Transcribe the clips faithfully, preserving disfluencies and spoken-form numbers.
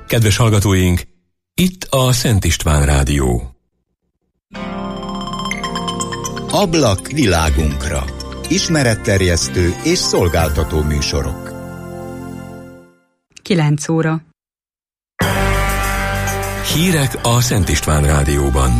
Kedves hallgatóink, itt a Szent István Rádió. Ablak világunkra. Ismeretterjesztő és szolgáltató műsorok. kilenc óra. Hírek a Szent István Rádióban.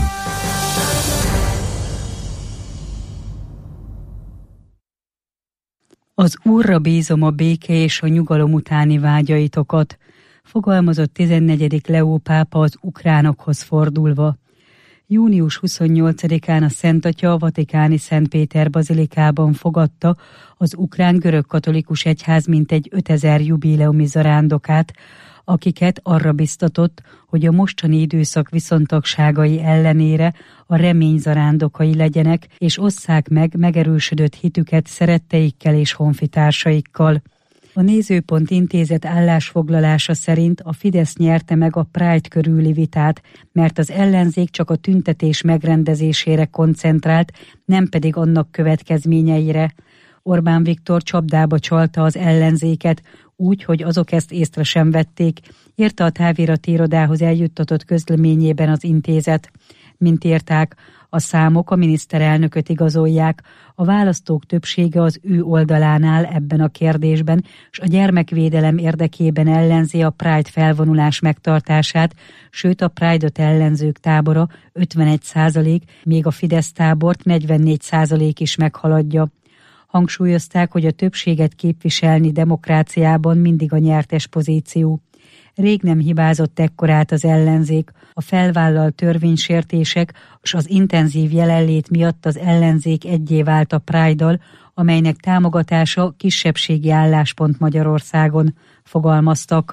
Az Úrra bízom a béke és a nyugalom utáni vágyaitokat, fogalmazott tizennegyedik Leó pápa az ukránokhoz fordulva. június huszonnyolcadikán a Szent Atya a vatikáni Szent Péter bazilikában fogadta az ukrán görögkatolikus egyház mintegy ötezer jubileumi zarándokát, akiket arra biztatott, hogy a mostani időszak viszontagságai ellenére a remény zarándokai legyenek, és osszák meg megerősödött hitüket szeretteikkel és honfitársaikkal. A Nézőpont Intézet állásfoglalása szerint a Fidesz nyerte meg a Pride körüli vitát, mert az ellenzék csak a tüntetés megrendezésére koncentrált, nem pedig annak következményeire. Orbán Viktor csapdába csalta az ellenzéket, úgy, hogy azok ezt észre sem vették, írta a távirati irodához eljuttatott közleményében az intézet. Mint írták, a számok a miniszterelnököt igazolják, a választók többsége az ő oldalán áll ebben a kérdésben, és a gyermekvédelem érdekében ellenzi a Pride felvonulás megtartását, sőt a Pride-ot ellenzők tábora ötvenegy százalék, még a Fidesz tábort negyvennégy százalék is meghaladja. Hangsúlyozták, hogy a többséget képviselni demokráciában mindig a nyertes pozíció. Rég nem hibázott ekkorát az ellenzék, a felvállalt törvénysértések és az intenzív jelenlét miatt az ellenzék egyé vált a Pride-dal, amelynek támogatása kisebbségi álláspont Magyarországon, fogalmaztak.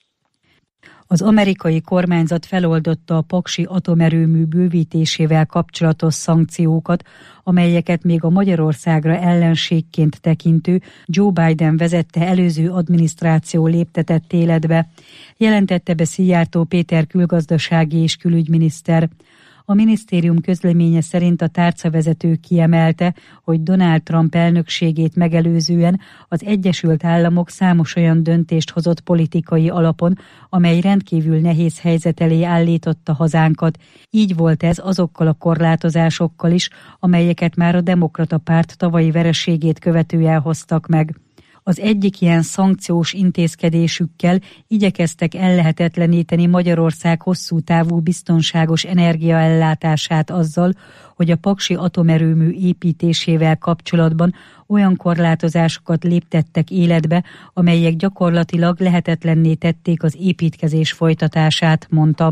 Az amerikai kormányzat feloldotta a paksi atomerőmű bővítésével kapcsolatos szankciókat, amelyeket még a Magyarországra ellenségként tekintő Joe Biden vezette előző adminisztráció léptetett életbe, jelentette be Szijjártó Péter külgazdasági és külügyminiszter. A minisztérium közleménye szerint a tárcavezető kiemelte, hogy Donald Trump elnökségét megelőzően az Egyesült Államok számos olyan döntést hozott politikai alapon, amely rendkívül nehéz helyzet elé állította hazánkat. Így volt ez azokkal a korlátozásokkal is, amelyeket már a Demokrata Párt tavalyi vereségét követően hoztak meg. Az egyik ilyen szankciós intézkedésükkel igyekeztek ellehetetleníteni Magyarország hosszú távú biztonságos energiaellátását azzal, hogy a paksi atomerőmű építésével kapcsolatban olyan korlátozásokat léptettek életbe, amelyek gyakorlatilag lehetetlenné tették az építkezés folytatását, mondta.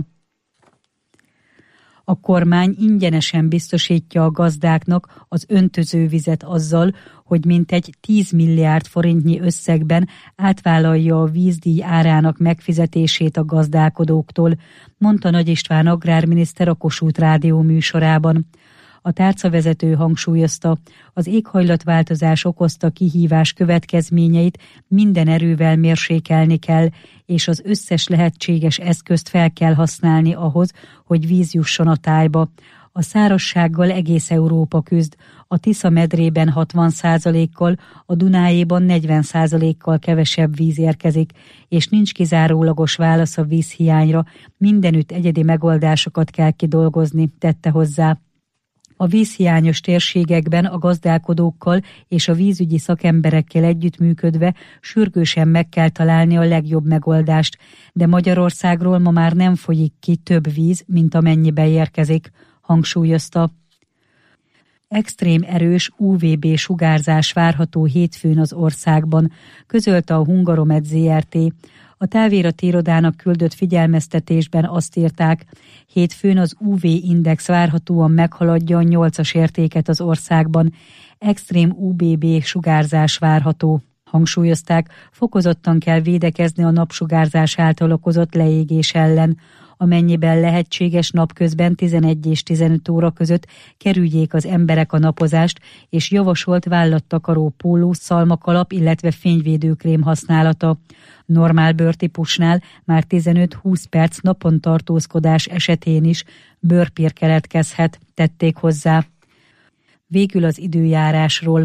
A kormány ingyenesen biztosítja a gazdáknak az öntözővizet azzal, hogy mintegy tíz milliárd forintnyi összegben átvállalja a vízdíj árának megfizetését a gazdálkodóktól, mondta Nagy István agrárminiszter a Kossuth Rádió műsorában. A tárcavezető hangsúlyozta, az éghajlatváltozás okozta kihívás következményeit minden erővel mérsékelni kell, és az összes lehetséges eszközt fel kell használni ahhoz, hogy víz jusson a tájba. A szárazsággal egész Európa küzd, a Tisza medrében hatvan százalékkal, a Dunájéban negyven százalékkal kevesebb víz érkezik, és nincs kizárólagos válasz a vízhiányra, mindenütt egyedi megoldásokat kell kidolgozni, tette hozzá. A vízhiányos térségekben a gazdálkodókkal és a vízügyi szakemberekkel együttműködve sürgősen meg kell találni a legjobb megoldást, de Magyarországról ma már nem folyik ki több víz, mint amennyi beérkezik, hangsúlyozta. Extrém erős u vé bé sugárzás várható hétfőn az országban, közölte a Hungaromed zé er té. A távirati irodának küldött figyelmeztetésben azt írták, hétfőn az u vé-index várhatóan meghaladja a nyolcas értéket az országban, extrém u vé bé sugárzás várható. Hangsúlyozták, fokozottan kell védekezni a napsugárzás által okozott leégés ellen. Amennyiben lehetséges, napközben tizenegy és tizenöt óra között kerüljék az emberek a napozást, és javasolt vállattakaró póló, szalmakalap, illetve fényvédőkrém használata. Normál bőrtípusnál már tizenöt-húsz perc napon tartózkodás esetén is bőrpír keletkezhet, tették hozzá. Végül az időjárásról.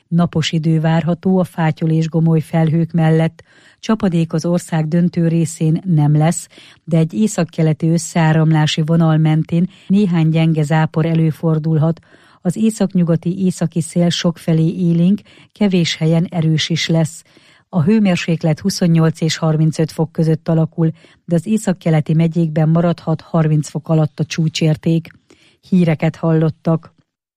Napos idő várható a fátyol és gomoly felhők mellett. Csapadék az ország döntő részén nem lesz, de egy északkeleti összeáramlási vonal mentén néhány gyenge zápor előfordulhat. Az északnyugati északi szél sokfelé élénk, kevés helyen erős is lesz. A hőmérséklet huszonnyolc és harmincöt fok között alakul, de az északkeleti megyékben maradhat harminc fok alatt a csúcsérték. Híreket hallottak.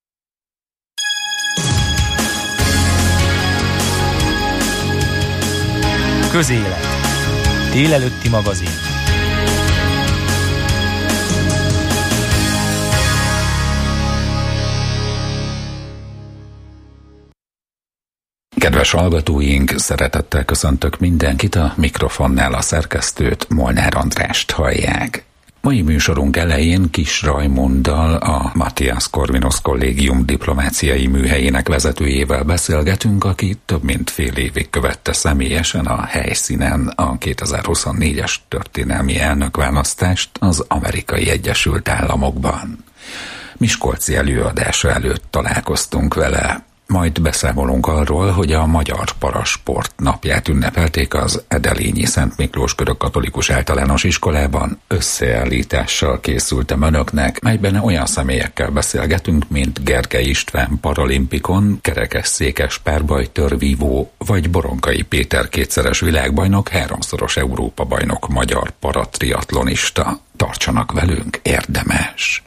Közélet. Délelőtti magazin. Kedves hallgatóink, szeretettel köszöntök mindenkit, a mikrofonnál a szerkesztőt, Molnár Andrást hallják. Mai műsorunk elején Kiss Rajmunddal, a Matthias Corvinus Kollégium diplomáciai műhelyének vezetőjével beszélgetünk, aki több mint fél évig követte személyesen a helyszínen a kétezer-huszonnégyes történelmi elnökválasztást az Amerikai Egyesült Államokban. Miskolci előadása előtt találkoztunk vele. Majd beszámolunk arról, hogy a Magyar Parasport napját ünnepelték az Edelényi Szent Miklós Görögkatolikus Általános Iskolában. Összeállítással készültem önöknek, melyben olyan személyekkel beszélgetünk, mint Gergely István paralimpikon, kerekesszékes párbajtörvívó, vagy Boronkai Péter kétszeres világbajnok, háromszoros Európa-bajnok magyar paratriatlonista. Tartsanak velünk, érdemes!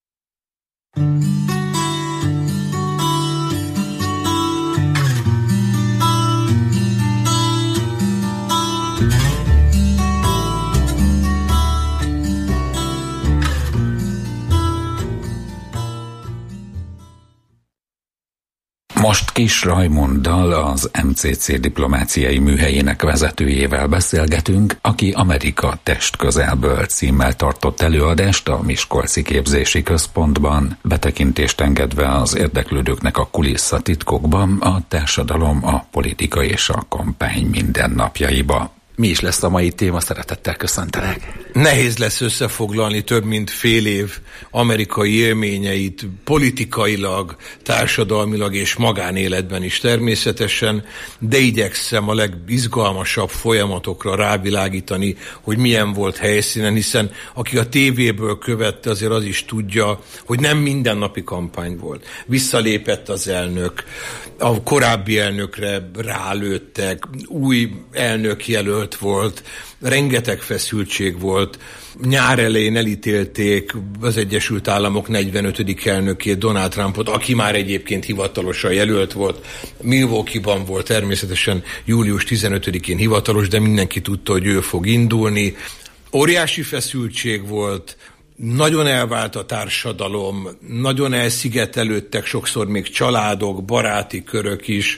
Most Kiss Rajmunddal, az em cé cé diplomáciai műhelyének vezetőjével beszélgetünk, aki Amerika testközelből címmel tartott előadást a Miskolci Képzési Központban, betekintést engedve az érdeklődőknek a kulisszatitkokban, a társadalom, a politika és a kampány mindennapjaiba. Mi is lesz a mai téma, szeretettel köszöntelek. Nehéz lesz összefoglalni több mint fél év amerikai élményeit politikailag, társadalmilag és magánéletben is természetesen, de igyekszem a legizgalmasabb folyamatokra rávilágítani, hogy milyen volt helyszínen, hiszen aki a tévéből követte, azért az is tudja, hogy nem mindennapi kampány volt. Visszalépett az elnök, a korábbi elnökre rálőttek, új elnök jelölt volt, rengeteg feszültség volt. Nyár elején elítélték az Egyesült Államok negyvenötödik elnökét, Donald Trumpot, aki már egyébként hivatalosan jelölt volt. Milwaukee-ban volt természetesen július tizenötödikén hivatalos, de mindenki tudta, hogy ő fog indulni. Óriási feszültség volt, nagyon elvált a társadalom, nagyon elszigetelődtek sokszor még családok, baráti körök is.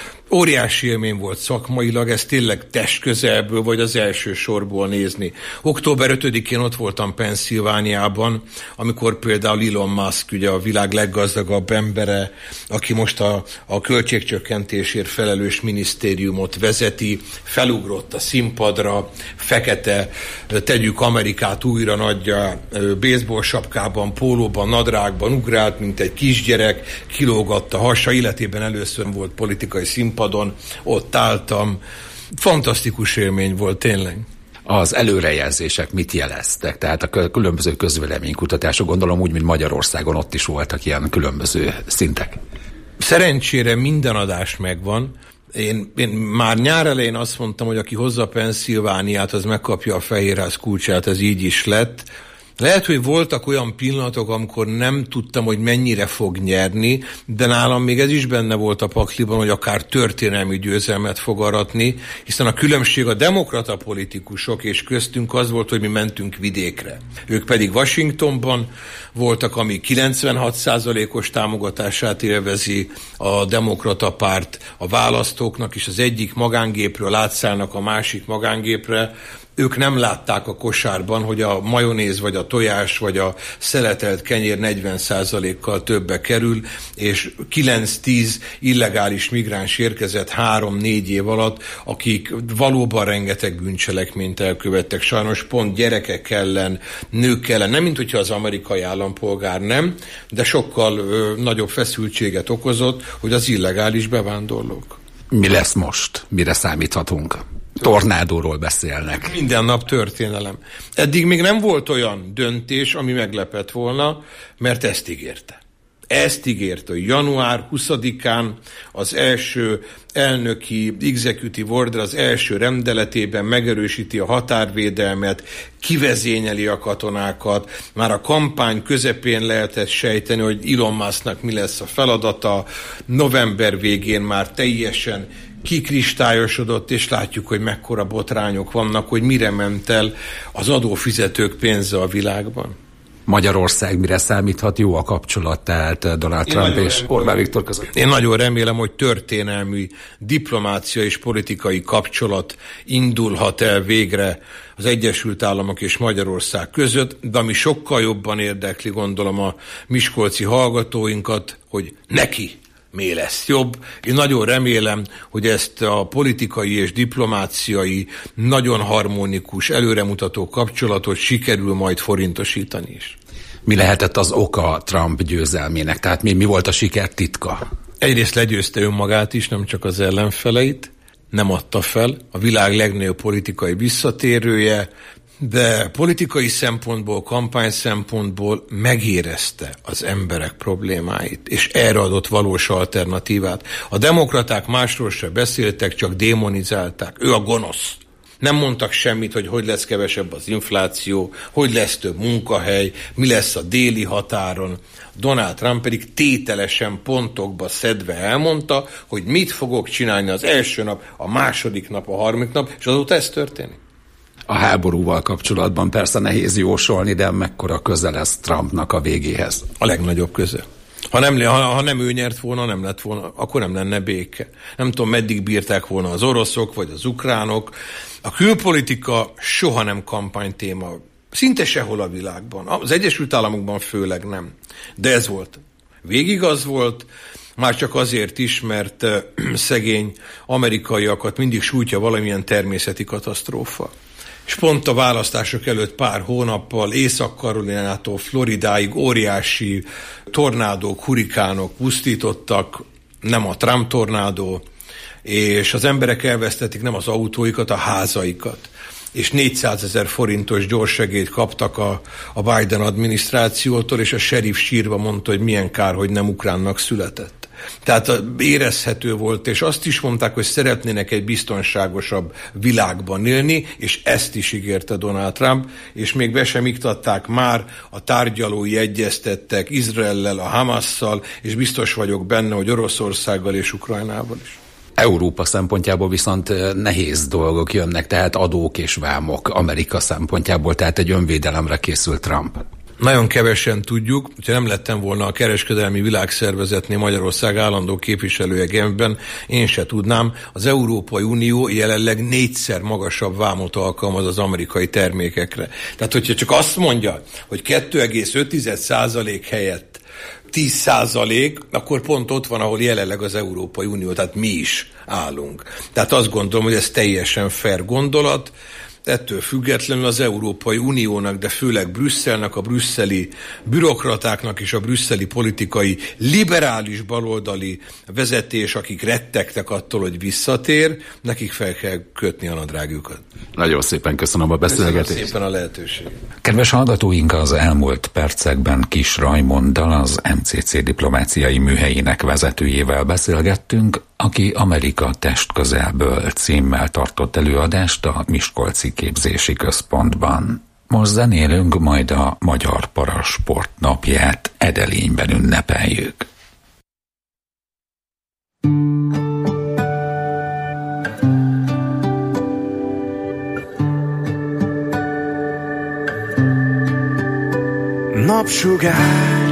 Óriási élmény volt szakmailag, ez tényleg testközelből vagy az első sorból nézni. október ötödikén ott voltam Pennsylvániában, amikor például Elon Musk, ugye a világ leggazdagabb embere, aki most a, a költségcsökkentésért felelős minisztériumot vezeti, felugrott a színpadra, fekete, tegyük Amerikát újra nagyja, baseball sapkában, pólóban, nadrágban ugrált, mint egy kisgyerek, kilógatta hasa, életében először volt politikai színpad, ott álltam. Fantasztikus élmény volt, tényleg. Az előrejelzések mit jeleztek? Tehát a különböző közvéleménykutatások, gondolom úgy, mint Magyarországon, ott is voltak ilyen különböző szintek. Szerencsére minden adás megvan. Én, én már nyár elején azt mondtam, hogy aki hozza Pennsylvániát, az megkapja a Fehérház kulcsát, ez így is lett. Lehet, hogy voltak olyan pillanatok, amikor nem tudtam, hogy mennyire fog nyerni, de nálam még ez is benne volt a pakliban, hogy akár történelmi győzelmet fog aratni, hiszen a különbség a demokrata politikusok és köztünk az volt, hogy mi mentünk vidékre. Ők pedig Washingtonban voltak, ami kilencvenhat százalékos támogatását élvezi a demokrata párt a választóknak, és az egyik magángépről átszállnak a másik magángépre, Ők nem látták a kosárban, hogy a majonéz, vagy a tojás, vagy a szeletelt kenyér negyven százalékkal többe kerül, és kilenc-tíz illegális migráns érkezett három-négy év alatt, akik valóban rengeteg bűncselekményt elkövettek. Sajnos pont gyerekek ellen, nők ellen, nem mint hogyha az amerikai állampolgár nem, de sokkal ö, nagyobb feszültséget okozott, hogy az illegális bevándorlók. Mi lesz most? Mire számíthatunk? Tornádóról beszélnek. Minden nap történelem. Eddig még nem volt olyan döntés, ami meglepett volna, mert ezt ígérte. Ezt ígérte, hogy január huszadikán az első elnöki executive order, az első rendeletében megerősíti a határvédelmet, kivezényeli a katonákat. Már a kampány közepén lehetett sejteni, hogy Elon Musknak mi lesz a feladata. November végén már teljesen kikristályosodott, és látjuk, hogy mekkora botrányok vannak, hogy mire ment el az adófizetők pénze a világban. Magyarország mire számíthat? Jó a kapcsolat, tehát Donald Trump és remélem, Orbán Viktor között? Én nagyon remélem, hogy történelmi diplomácia és politikai kapcsolat indulhat el végre az Egyesült Államok és Magyarország között, de ami sokkal jobban érdekli, gondolom, a miskolci hallgatóinkat, hogy neki mi lesz jobb. Én nagyon remélem, hogy ezt a politikai és diplomáciai, nagyon harmonikus, előremutató kapcsolatot sikerül majd forintosítani is. Mi lehetett az oka Trump győzelmének? Tehát mi, mi volt a siker titka? Egyrészt legyőzte önmagát is, nem csak az ellenfeleit, nem adta fel, a világ legnagyobb politikai visszatérője, de politikai szempontból, kampány szempontból megérezte az emberek problémáit, és erre adott valós alternatívát. A demokraták másról sem beszéltek, csak démonizálták. Ő a gonosz. Nem mondtak semmit, hogy hogy lesz kevesebb az infláció, hogy lesz több munkahely, mi lesz a déli határon. Donald Trump pedig tételesen pontokba szedve elmondta, hogy mit fogok csinálni az első nap, a második nap, a harmadik nap, és azóta ez történik. A háborúval kapcsolatban persze nehéz jósolni, de mekkora köze lesz Trumpnak a végéhez? A legnagyobb köze. Ha nem, ha, ha nem ő nyert volna, nem lett volna, akkor nem lenne béke. Nem tudom, meddig bírták volna az oroszok, vagy az ukránok. A külpolitika soha nem kampánytéma. Szinte sehol a világban. Az Egyesült Államokban főleg nem. De ez volt. Végig az volt, már csak azért is, mert uh, szegény amerikaiakat mindig sújtja valamilyen természeti katasztrófa. És pont a választások előtt pár hónappal Észak-Karolinától Floridáig óriási tornádók, hurikánok pusztítottak, nem a Trump tornádó, és az emberek elvesztették nem az autóikat, a házaikat. És négyszázezer forintos gyorssegélyt kaptak a, a Biden adminisztrációtól, és a sheriff sírva mondta, hogy milyen kár, hogy nem ukránnak született. Tehát érezhető volt, és azt is mondták, hogy szeretnének egy biztonságosabb világban élni, és ezt is ígérte Donald Trump, és még be sem iktatták már, a tárgyalói egyeztettek Izraellel, a Hamasszal, és biztos vagyok benne, hogy Oroszországgal és Ukrajnával is. Európa szempontjából viszont nehéz dolgok jönnek, tehát adók és vámok Amerika szempontjából, tehát egy önvédelemre készült Trump. Nagyon kevesen tudjuk, hogyha nem lettem volna a Kereskedelmi Világszervezetnél Magyarország állandó képviselője Genfben, én se tudnám, az Európai Unió jelenleg négyszer magasabb vámot alkalmaz az amerikai termékekre. Tehát, hogyha csak azt mondja, hogy kettő egész öt százalék helyett tíz százalék, akkor pont ott van, ahol jelenleg az Európai Unió, tehát mi is állunk. Tehát azt gondolom, hogy ez teljesen fair gondolat. Ettől függetlenül az Európai Uniónak, de főleg Brüsszelnek, a brüsszeli bürokratáknak és a brüsszeli politikai liberális baloldali vezetés, akik rettegtek attól, hogy visszatér, nekik fel kell kötni a nadrágjukat. Nagyon szépen köszönöm a beszélgetést. Köszönöm szépen a lehetőséget. Kedves hallgatóink, az elmúlt percekben Kiss Rajmonddal, az em cé cé diplomáciai műhelyének vezetőjével beszélgettünk, aki Amerika testközelből címmel tartott előadást a Miskolci Képzési Központban. Most zenélünk, majd a Magyar Parasport napját Edelényben ünnepeljük. Napsugár,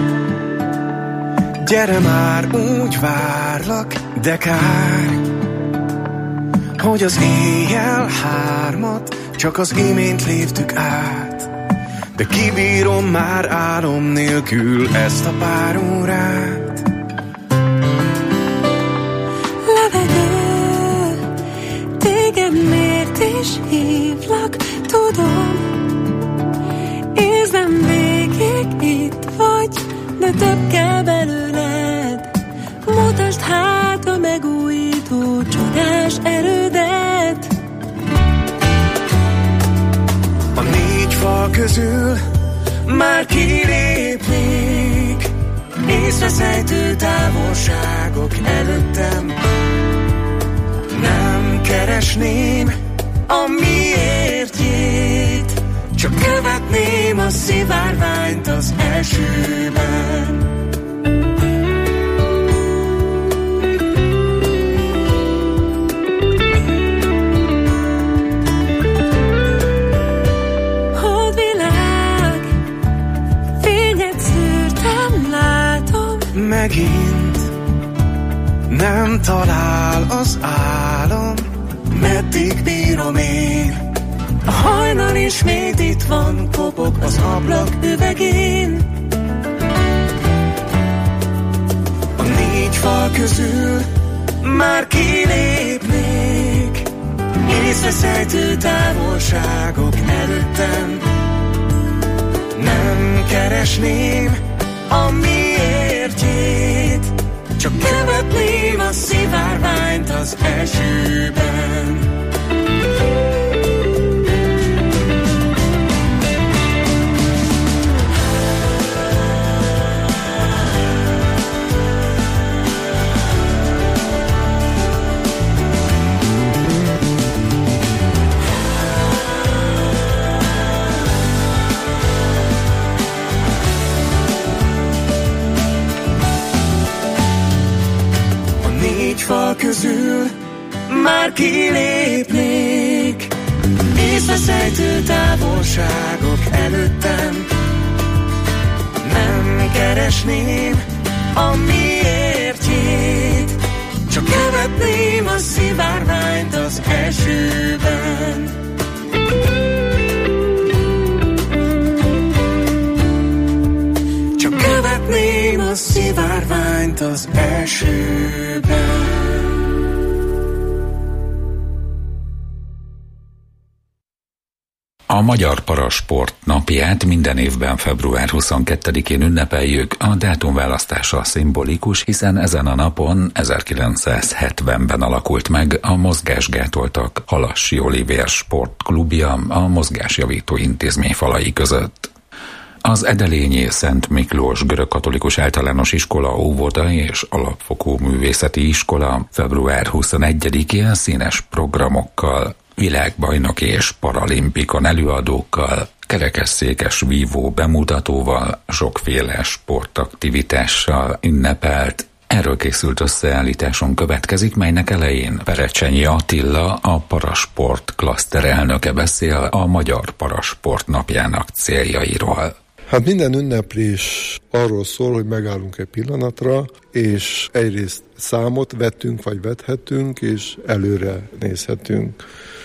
gyere már, úgy várlak, de kár, hogy az éjjel hármat csak az imént léptük át, de kibírom már álom nélkül ezt a pár órát. Levegő, téged miért is hívlak, tudom, érzem végig itt vagy, de több kell belőled. Mutasd hát a megújító csodás erődet. A négy fal közül már kilépnék, észreszejtő távolságok előttem. Nem keresném a miértjét, csak követném a szivárványt az elsőben. Megint nem talál az álom, meddig bírom én. A hajnal ismét itt van, kopog az ablak üvegén. A négy fal közül már kilépnék, észreszejtő távolságok előttem. Nem keresném a miértjét, csak követném a szivárványt az esőben. Fal közül már kilépnék, észreszejtő távolságok előttem. Nem keresném a miértjét, csak követném a szivárványt az esőben. Csak követném a szivárványt az esőben. A Magyar Parasport napját minden évben február huszonkettedikén ünnepeljük, a dátumválasztása szimbolikus, hiszen ezen a napon ezerkilencszázhetvenben alakult meg a Mozgásgátoltak Halassi Olivér Sportklubja a Mozgásjavító Intézmény falai között. Az edelényi Szent Miklós Görögkatolikus Általános Iskola óvoda és alapfokú művészeti iskola február huszonegyedikén színes programokkal, világbajnoki és paralimpikon előadókkal, kerekesszékes vívó bemutatóval, sokféle sportaktivitással ünnepelt. Erről készült összeállításon következik, melynek elején Perecsenyi Attila, a Parasport klaszter elnöke beszél a Magyar Parasport napjának céljairól. Hát minden ünneplés arról szól, hogy megállunk egy pillanatra, és egyrészt számot vettünk, vagy vethetünk, és előre nézhetünk.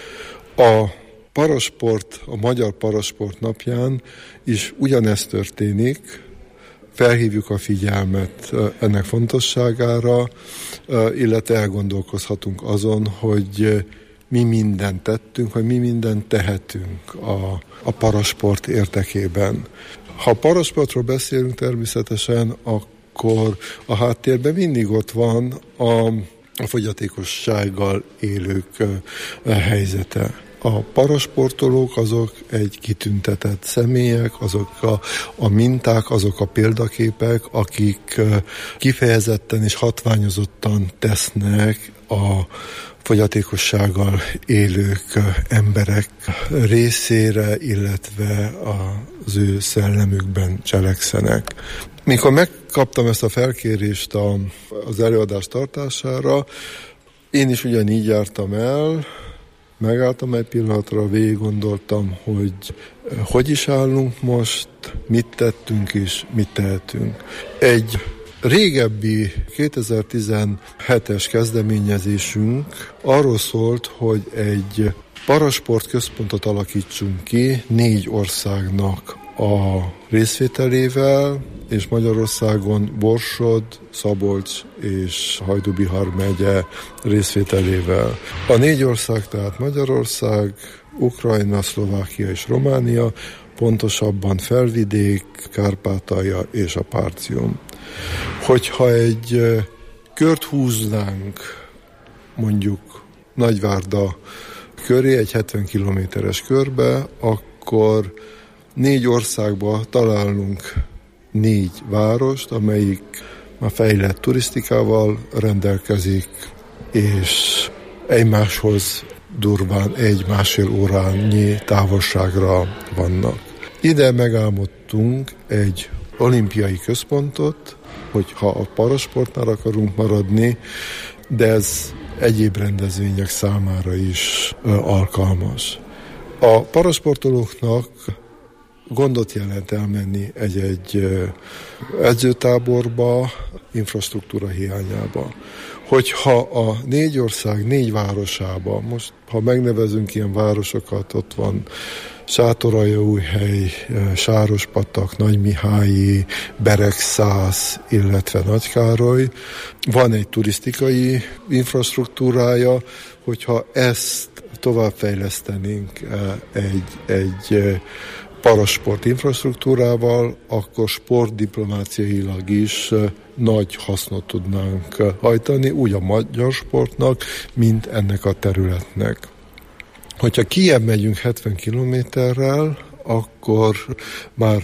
A parasport, a Magyar Parasport napján is ugyanezt történik, felhívjuk a figyelmet ennek fontosságára, illetve elgondolkozhatunk azon, hogy mi mindent tettünk, vagy mi mindent tehetünk a, a parasport érdekében. Ha a parasportról beszélünk természetesen, akkor a háttérben mindig ott van a, a fogyatékossággal élők helyzete. A parasportolók azok egy kitüntetett személyek, azok a, a minták, azok a példaképek, akik kifejezetten és hatványozottan tesznek a fogyatékossággal élők emberek részére, illetve az ő szellemükben cselekszenek. Mikor megkaptam ezt a felkérést a, az előadás tartására, én is ugyanígy jártam el, megálltam egy pillanatra, végig gondoltam, hogy hogy is állunk most, mit tettünk és mit tehetünk. Egy régebbi kétezer-tizenhetes kezdeményezésünk arról szólt, hogy egy parasport központot alakítsunk ki négy országnak a részvételével, és Magyarországon Borsod, Szabolcs és Hajdú-Bihar megye részvételével. A négy ország, tehát Magyarország, Ukrajna, Szlovákia és Románia, pontosabban Felvidék, Kárpátalja és a Párcium. Hogyha egy kört húznánk mondjuk Nagyvárda köré, egy hetven kilométeres körbe, akkor négy országba találunk négy várost, amelyik a fejlett turisztikával rendelkezik, és egymáshoz durván egy-másfél órányi távolságra vannak. Ide megálmodtunk egy olimpiai központot, hogyha a parasportnál akarunk maradni, de ez egyéb rendezvények számára is alkalmas. A parasportolóknak gondot jelent elmenni egy-egy edzőtáborba, infrastruktúra hiányába. Hogyha a négy ország négy városába, most ha megnevezünk ilyen városokat, ott van Sátoraljaújhely, Sárospatak, Nagymihályi, Beregszász, illetve Nagykároly. Van egy turisztikai infrastruktúrája, hogyha ezt továbbfejlesztenénk egy, egy parasport infrastruktúrával, akkor sportdiplomáciailag is nagy hasznot tudnánk hajtani, úgy a magyar sportnak, mint ennek a területnek. Hogyha kijebb megyünk hetven kilométerrel, akkor már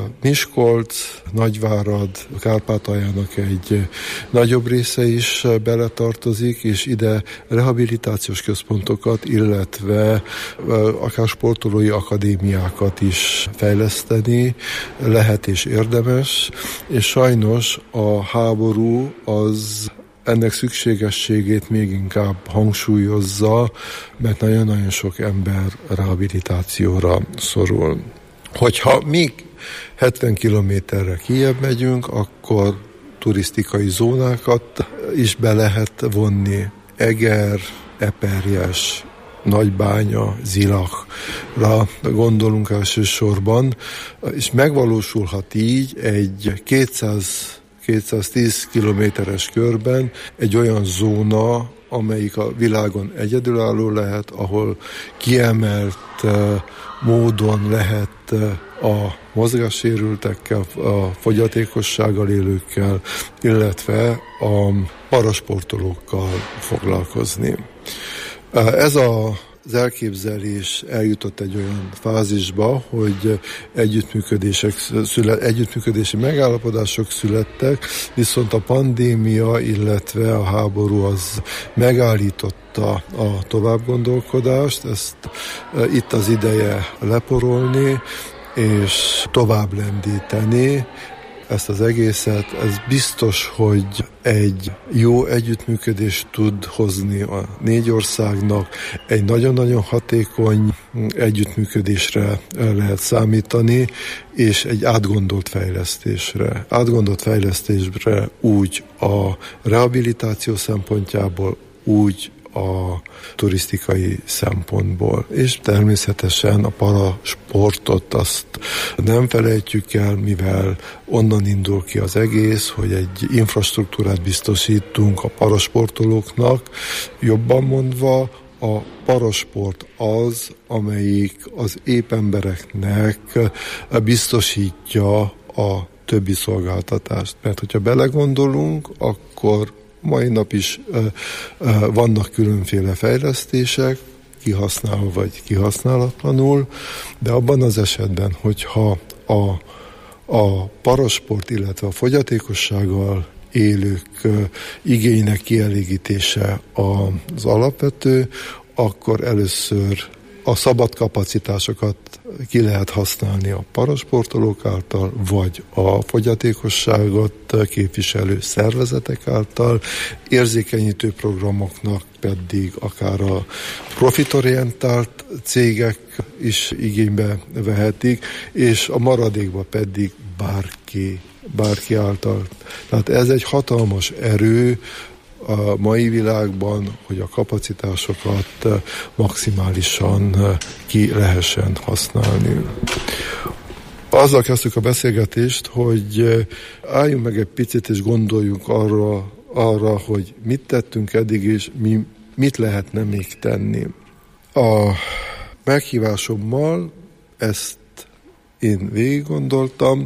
Miskolc, Nagyvárad, Kárpátaljának egy nagyobb része is beletartozik, és ide rehabilitációs központokat, illetve akár sportolói akadémiákat is fejleszteni lehet és érdemes, és sajnos a háború az ennek szükségességét még inkább hangsúlyozza, mert nagyon-nagyon sok ember rehabilitációra szorul. Hogyha még hetven kilométerre kijebb megyünk, akkor turisztikai zónákat is be lehet vonni. Eger, Eperjes, Nagybánya, Zilachra gondolunk elsősorban, és megvalósulhat így egy kétszáz kétszáztíz kilométeres körben egy olyan zóna, amelyik a világon egyedülálló lehet, ahol kiemelt módon lehet a mozgássérültekkel, a fogyatékossággal élőkkel, illetve a parasportolókkal foglalkozni. Ez a Az elképzelés eljutott egy olyan fázisba, hogy együttműködések szület, együttműködési megállapodások születtek, viszont a pandémia, illetve a háború az megállította a továbbgondolkodást, ezt e, itt az ideje leporolni és tovább lendíteni ezt az egészet. Ez biztos, hogy egy jó együttműködést tud hozni a négy országnak, egy nagyon-nagyon hatékony együttműködésre lehet számítani, és egy átgondolt fejlesztésre. Átgondolt fejlesztésre úgy a rehabilitáció szempontjából, úgy a turisztikai szempontból. És természetesen a parasportot azt nem felejtjük el, mivel onnan indul ki az egész, hogy egy infrastruktúrát biztosítunk a parasportolóknak. Jobban mondva, a parasport az, amelyik az épp embereknek biztosítja a többi szolgáltatást. Mert hogyha belegondolunk, akkor mai nap is uh, uh, vannak különféle fejlesztések, kihasználva vagy kihasználatlanul, de abban az esetben, hogyha a, a parasport, illetve a fogyatékossággal élők uh, igénynek kielégítése az alapvető, akkor először a szabad kapacitásokat ki lehet használni a parasportolók által, vagy a fogyatékosságot képviselő szervezetek által, érzékenyítő programoknak pedig akár a profitorientált cégek is igénybe vehetik, és a maradékba pedig bárki bárki által. Tehát ez egy hatalmas erő a mai világban, hogy a kapacitásokat maximálisan ki lehessen használni. Azzal kezdtük a beszélgetést, hogy álljunk meg egy picit és gondoljunk arra, arra, hogy mit tettünk eddig, és mi, mit lehetne még tenni. A meghívásommal ezt én végig gondoltam,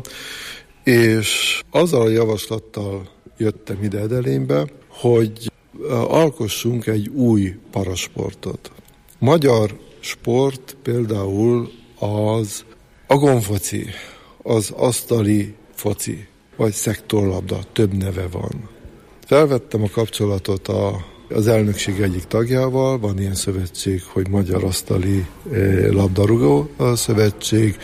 és azzal a javaslattal jöttem ide Edelénybe, hogy alkossunk egy új parasportot. Magyar sport például az a gomfoci, az asztali foci, vagy szektorlabda, több neve van. Felvettem a kapcsolatot a, az elnökség egyik tagjával, van ilyen szövetség, hogy Magyar Asztali eh, Labdarúgó Szövetség,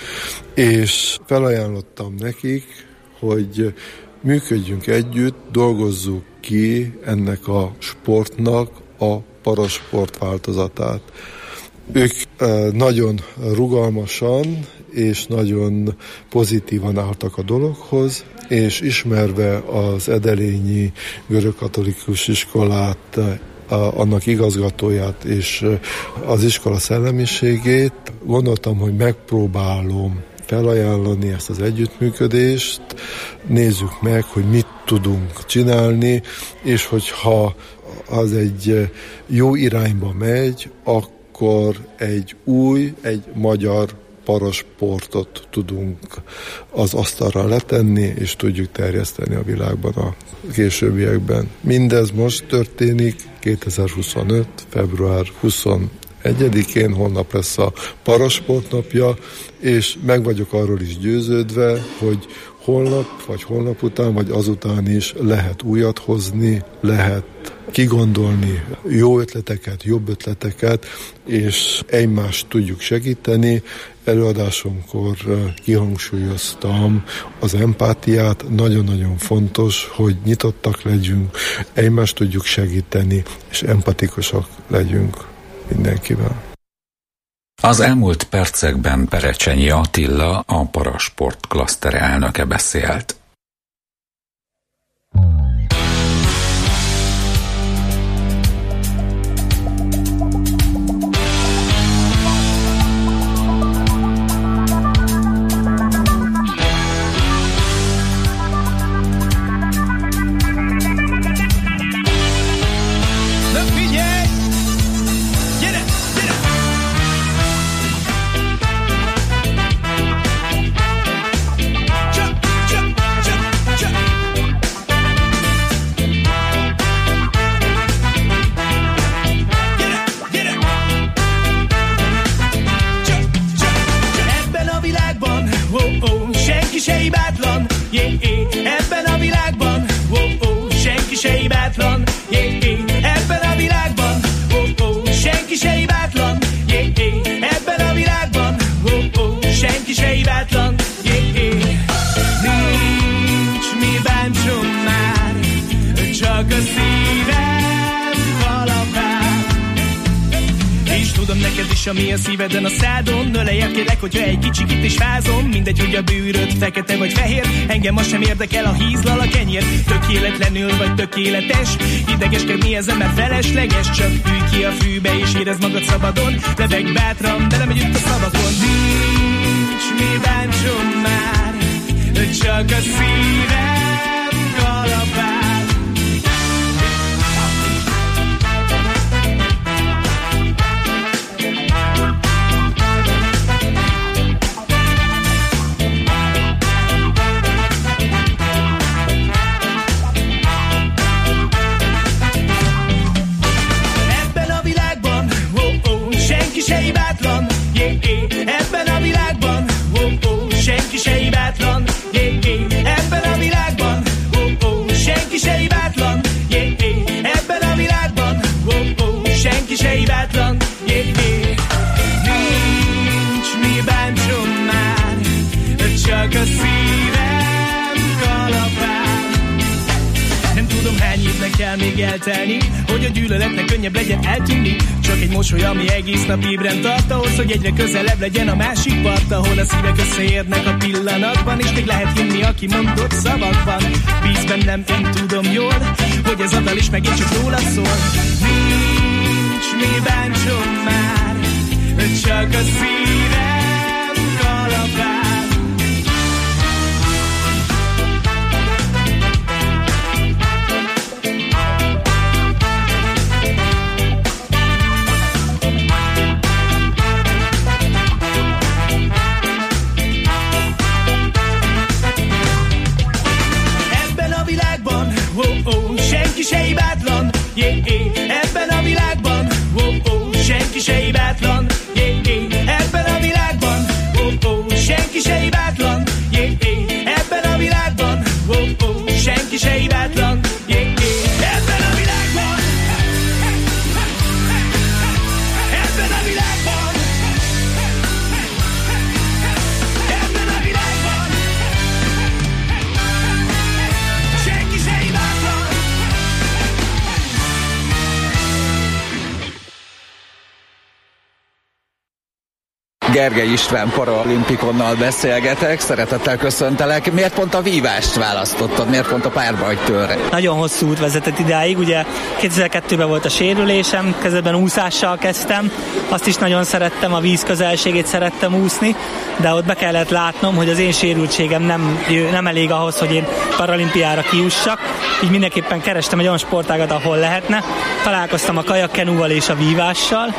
és felajánlottam nekik, hogy működjünk együtt, dolgozzuk ki ennek a sportnak a parasport változatát. Ők eh, nagyon rugalmasan és nagyon pozitívan álltak a dologhoz, és ismerve az edelényi görögkatolikus iskolát, annak igazgatóját és az iskola szellemiségét, gondoltam, hogy megpróbálom felajánlani ezt az együttműködést, nézzük meg, hogy mit tudunk csinálni, és hogyha az egy jó irányba megy, akkor egy új, egy magyar parasportot tudunk az asztalra letenni, és tudjuk terjeszteni a világban a későbbiekben. Mindez most történik kétezer-huszonöt. február huszonegyedikén, holnap lesz a parasport napja, és meg vagyok arról is győződve, hogy holnap, vagy holnap után, vagy azután is lehet újat hozni, lehet kigondolni jó ötleteket, jobb ötleteket, és egymást tudjuk segíteni. Előadásomkor kihangsúlyoztam az empátiát, nagyon-nagyon fontos, hogy nyitottak legyünk, egymást tudjuk segíteni, és empatikusak legyünk mindenkivel. Az elmúlt percekben Perecsenyi Attila, a parasport klaszter elnöke beszélt. Ami a szíveden a szádon, öleljek kérlek, hogyha egy kicsikit is fázom. Mindegy, hogy a bőröd fekete vagy fehér, engem ma sem érdekel, a hízlal a kenyér. Tökéletlenül vagy tökéletes, idegeskedni ezen, mert felesleges. Csak ülj ki a fűbe és érezd magad szabadon, levegj bátran, velem együtt a szavakon. Nincs mi bántson már, csak a szívem kalapál. Ebben a világban, oh, oh, senki se hibátlan, yeah, yeah. Ebben a világban, oh, oh, senki se hibátlan, yeah, yeah. Ebben a világban, oh, oh, senki se hibátlan, yeah, yeah. Nincs mi bántson már, csak a szívem kalapál. Nem tudom, hány évnek kell még eltelni, hogy a gyűlöletnek könnyebb legyen eltűnni. Csak egy mosoly, ami egész nap ébren tart, ahhoz, hogy egyre közelebb legyen a másik part, ahol a szívek összeérnek a pillanatban, és még lehet hinni a kimondott szavakban. Bíz bennem, én tudom jól, hogy ez a dal is megint csak róla szól. Nincs mi bántson már, csak a szívem kalapál. Oh, oh, senki se hibátlan, yeah, yeah. Ebben a világban, oh, oh, senki se hibátlan, yeah, yeah. Ebben a világban, oh, oh, senki se hibátlan, yeah, yeah. Ebben a világban, oh, oh, senki se hibátlan, yeah, yeah. Ebben a világban, ebben a világban, ebben a világban, senki se hibátlan. Gergely István paralimpikonnal beszélgetek, szeretettel köszöntelek. Miért pont a vívást választottad? Miért pont a párbajtőre? Nagyon hosszú út vezetett idáig, ugye kétezer-kettőben volt a sérülésem, kezdetben úszással kezdtem, azt is nagyon szerettem, a víz közelségét szerettem úszni, de ott be kellett látnom, hogy az én sérültségem nem, nem elég ahhoz, hogy én paralimpiára kijussak, így mindenképpen kerestem egy olyan sportágat, ahol lehetne. Találkoztam a kajakkenúval és a vívással.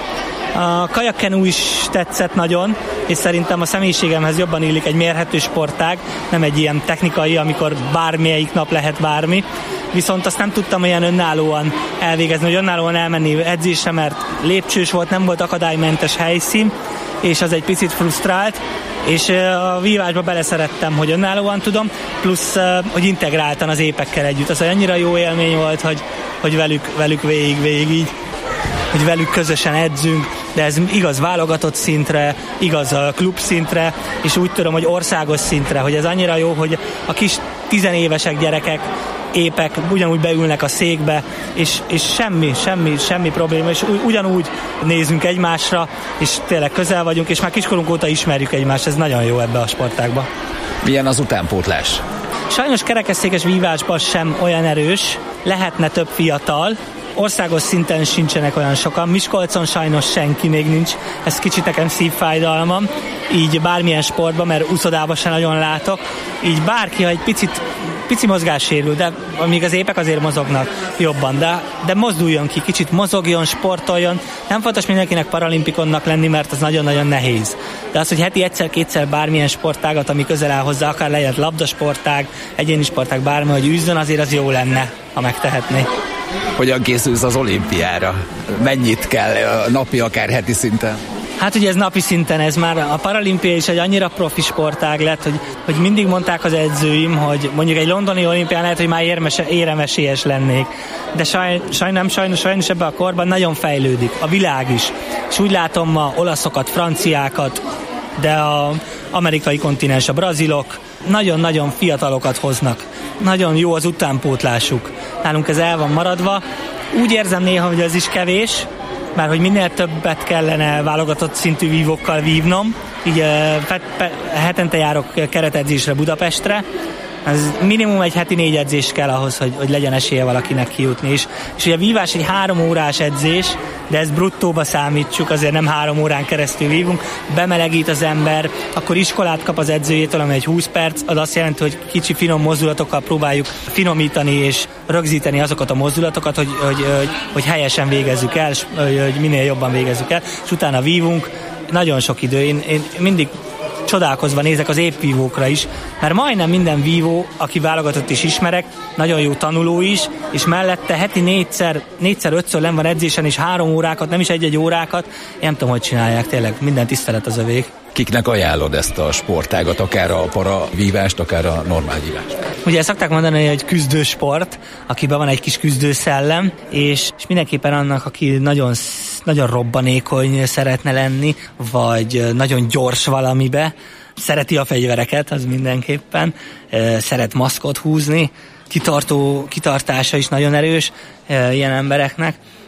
A kajakkenú is tetszett nagyon, és szerintem a személyiségemhez jobban illik egy mérhető sportág, nem egy ilyen technikai, amikor bármelyik nap lehet bármi. Viszont azt nem tudtam olyan önállóan elvégezni, hogy önállóan elmenni edzésre, mert lépcsős volt, nem volt akadálymentes helyszín, és az egy picit frusztrált, és a vívásba beleszerettem, hogy önállóan tudom, plusz, hogy integráltan az épekkel együtt. Az annyira jó élmény volt, hogy, hogy velük, velük végig, végig így, hogy velük közösen edzünk, de ez igaz válogatott szintre, igaz a klub szintre, és úgy tudom, hogy országos szintre, hogy ez annyira jó, hogy a kis tizenévesek gyerekek, épek ugyanúgy beülnek a székbe, és, és semmi, semmi, semmi probléma, és ugyanúgy nézünk egymásra, és tényleg közel vagyunk, és már kiskorunk óta ismerjük egymást, ez nagyon jó ebbe a sportágba. Milyen az utánpótlás? Sajnos kerekesszékes vívásban sem olyan erős, lehetne több fiatal, országos szinten sincsenek olyan sokan, Miskolcon sajnos senki még nincs, ez kicsit nekem szívfájdalmam, így bármilyen sportban, mert úszodában sem nagyon látok, így bárki, ha egy picit, pici mozgás sérül, de még az épek azért mozognak jobban, de, de mozduljon ki, kicsit mozogjon, sportoljon, nem fontos mindenkinek paralimpikonnak lenni, mert az nagyon-nagyon nehéz. De az, hogy heti egyszer-kétszer bármilyen sportágat, ami közel áll hozzá, akár legyen labdasportág, egyéni sportág, bármi, hogy üzzön, azért az jó lenne, ha megtehetné. Hogyan készülsz az olimpiára? Mennyit kell napi, akár heti szinten? Hát ugye ez napi szinten, ez már a paralimpia is egy annyira profi sportág lett, hogy, hogy mindig mondták az edzőim, hogy mondjuk egy londoni olimpián lehet, hogy már érmese, éremesélyes lennék. De saj, sajnálom, sajnos, sajnos ebben a korban nagyon fejlődik, a világ is. És úgy látom ma olaszokat, franciákat, de az amerikai kontinens, a brazilok nagyon-nagyon fiatalokat hoznak. Nagyon jó az utánpótlásuk. Nálunk ez el van maradva. Úgy érzem néha, hogy ez is kevés, mert hogy minél többet kellene válogatott szintű vívókkal vívnom. Így pe, pe, hetente járok keretedzésre Budapestre. Ez minimum egy heti négy edzés kell ahhoz, hogy, hogy legyen esélye valakinek kijutni. És, és ugye a vívás egy három órás edzés, de ezt bruttóba számítsuk, azért nem három órán keresztül vívunk. Bemelegít az ember, akkor iskolát kap az edzőjétől, ami egy húsz perc, az azt jelenti, hogy kicsi finom mozdulatokkal próbáljuk finomítani és rögzíteni azokat a mozdulatokat, hogy, hogy, hogy, hogy helyesen végezzük el, hogy, hogy minél jobban végezzük el, és utána vívunk. Nagyon sok idő. Én, én mindig csodálkozva nézek az épvívókra is, mert majdnem minden vívó, aki válogatott is ismerek, nagyon jó tanuló is, és mellette heti négyszer, négyszer, ötször len van edzésen, és három órákat, nem is egy-egy órákat, én nem tudom, hogy csinálják, tényleg minden tisztelet az övék. Kiknek ajánlod ezt a sportágat, akár a paravívást, akár a normál vívást? Ugye szokták mondani, hogy küzdősport, akiben van egy kis küzdőszellem, és, és mindenképpen annak, aki nagyon, nagyon robbanékony szeretne lenni, vagy nagyon gyors valamibe, szereti a fegyvereket, az mindenképpen, szeret maszkot húzni, kitartó, kitartása is nagyon erős ilyen embereknek,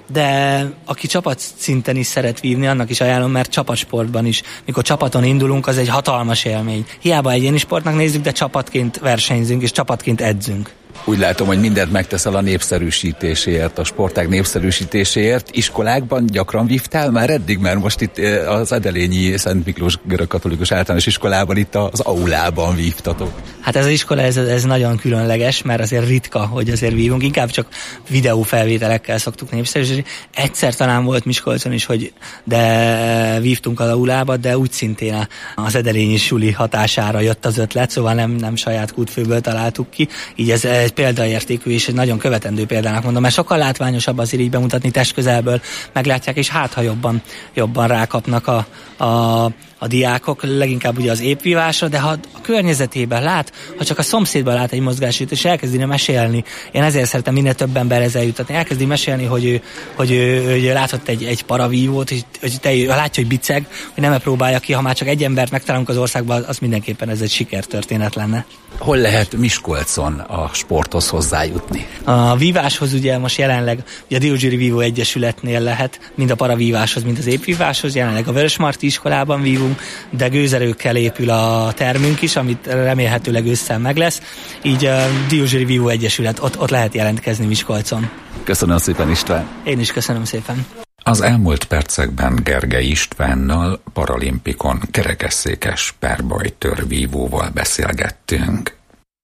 de aki csapat szinten is szeret vívni, annak is ajánlom, mert csapatsportban is, mikor csapaton indulunk, az egy hatalmas élmény. Hiába egyéni sportnak nézzük, de csapatként versenyzünk, és csapatként edzünk. Úgy látom, hogy mindent megteszel a népszerűsítéséért, a sportág népszerűsítéséért. Iskolákban gyakran vívtál már eddig, mert most itt az Edelényi Szent Miklós Görögkatolikus Általános Iskolában itt az aulában vívtatok. Hát ez az iskola, ez, ez nagyon különleges, mert azért ritka, hogy azért vívunk, inkább csak videófelvételekkel szoktuk népszerűsíteni. Egyszer talán volt Miskolcon is, hogy de vívtunk az aulába, de úgy szintén az Edelényi suli hatására jött az ötlet, szóval nem, nem saját kútfőből találtuk ki, így ez egy példaértékű és egy nagyon követendő példának mondom, mert sokkal látványosabb azért így bemutatni testközelből, meglátják, és hát ha jobban, jobban rákapnak a, a, a diákok, leginkább ugye az épvívásra, de ha a környezetében lát, ha csak a szomszédban lát egy mozgásút, és elkezdine mesélni, én ezért szeretem minél több emberhez eljutatni, elkezdi mesélni, hogy ő, hogy ő, hogy ő látott egy, egy paravívót, hogy, hogy te, látja, hogy biceg, hogy nem próbálja ki, ha már csak egy embert megtalálunk az országban, az mindenképpen ez egy sikertörténet lenne. Hol lehet Miskolcon a sporthoz hozzájutni? A víváshoz ugye most jelenleg ugye a Diózsüri Vívó Egyesületnél lehet, mind a paravíváshoz, mind az épvíváshoz, jelenleg a Vörösmarty iskolában vívunk, de gőzerőkkel épül a termünk is, amit remélhetőleg ősszel meg lesz, így a Diózsüri Vívó Egyesület, ott, ott lehet jelentkezni Miskolcon. Köszönöm szépen, István! Én is köszönöm szépen! Az elmúlt percekben Gergely Istvánnal, paralimpikon kerekesszékes párbajtőrvívóval beszélgettünk.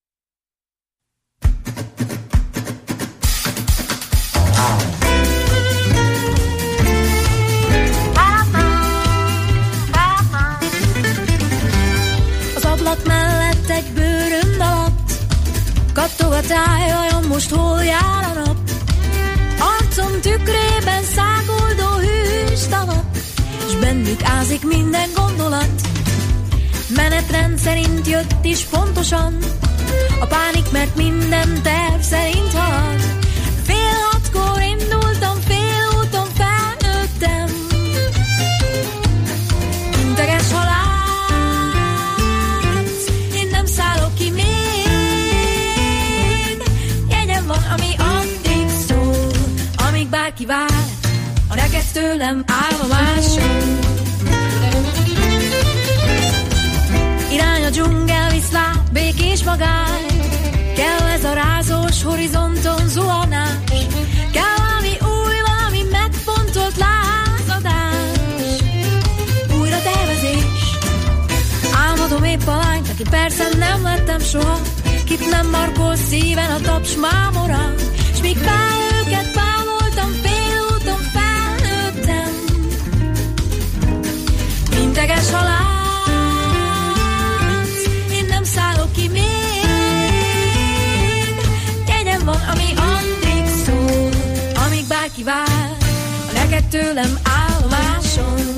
Az ablak mellett egy bőrönd alatt kattog a táj, vajon most hol jár a nap? Arcom tükrében száguldó hűs tavak, s bennük ázik minden gondolat. Menetrend szerint jött is pontosan a pánik, mert minden terv szerint halad. Fél hatkor indultam, fél úton felnőttem. Integes halálc, én nem szállok ki még. Jegyem van, ami addig szól, amíg bárki vár, a neked tőlem állomásom. Irány a dzsungel, visz rá békés magány. Kell ez a rázós horizonton zuhanás. Kell valami új, valami megfontolt lázadás. Újra tervezés. Álmodom épp a lányt, aki persze nem lettem soha, kit nem markol szíven a taps mámora. S míg fel őket bámoltam, fél úton felnőttem. Integes halál, szállok ki még. Jegyem van, ami addig szól, amíg bárki vár, a neked tőlem állomásom.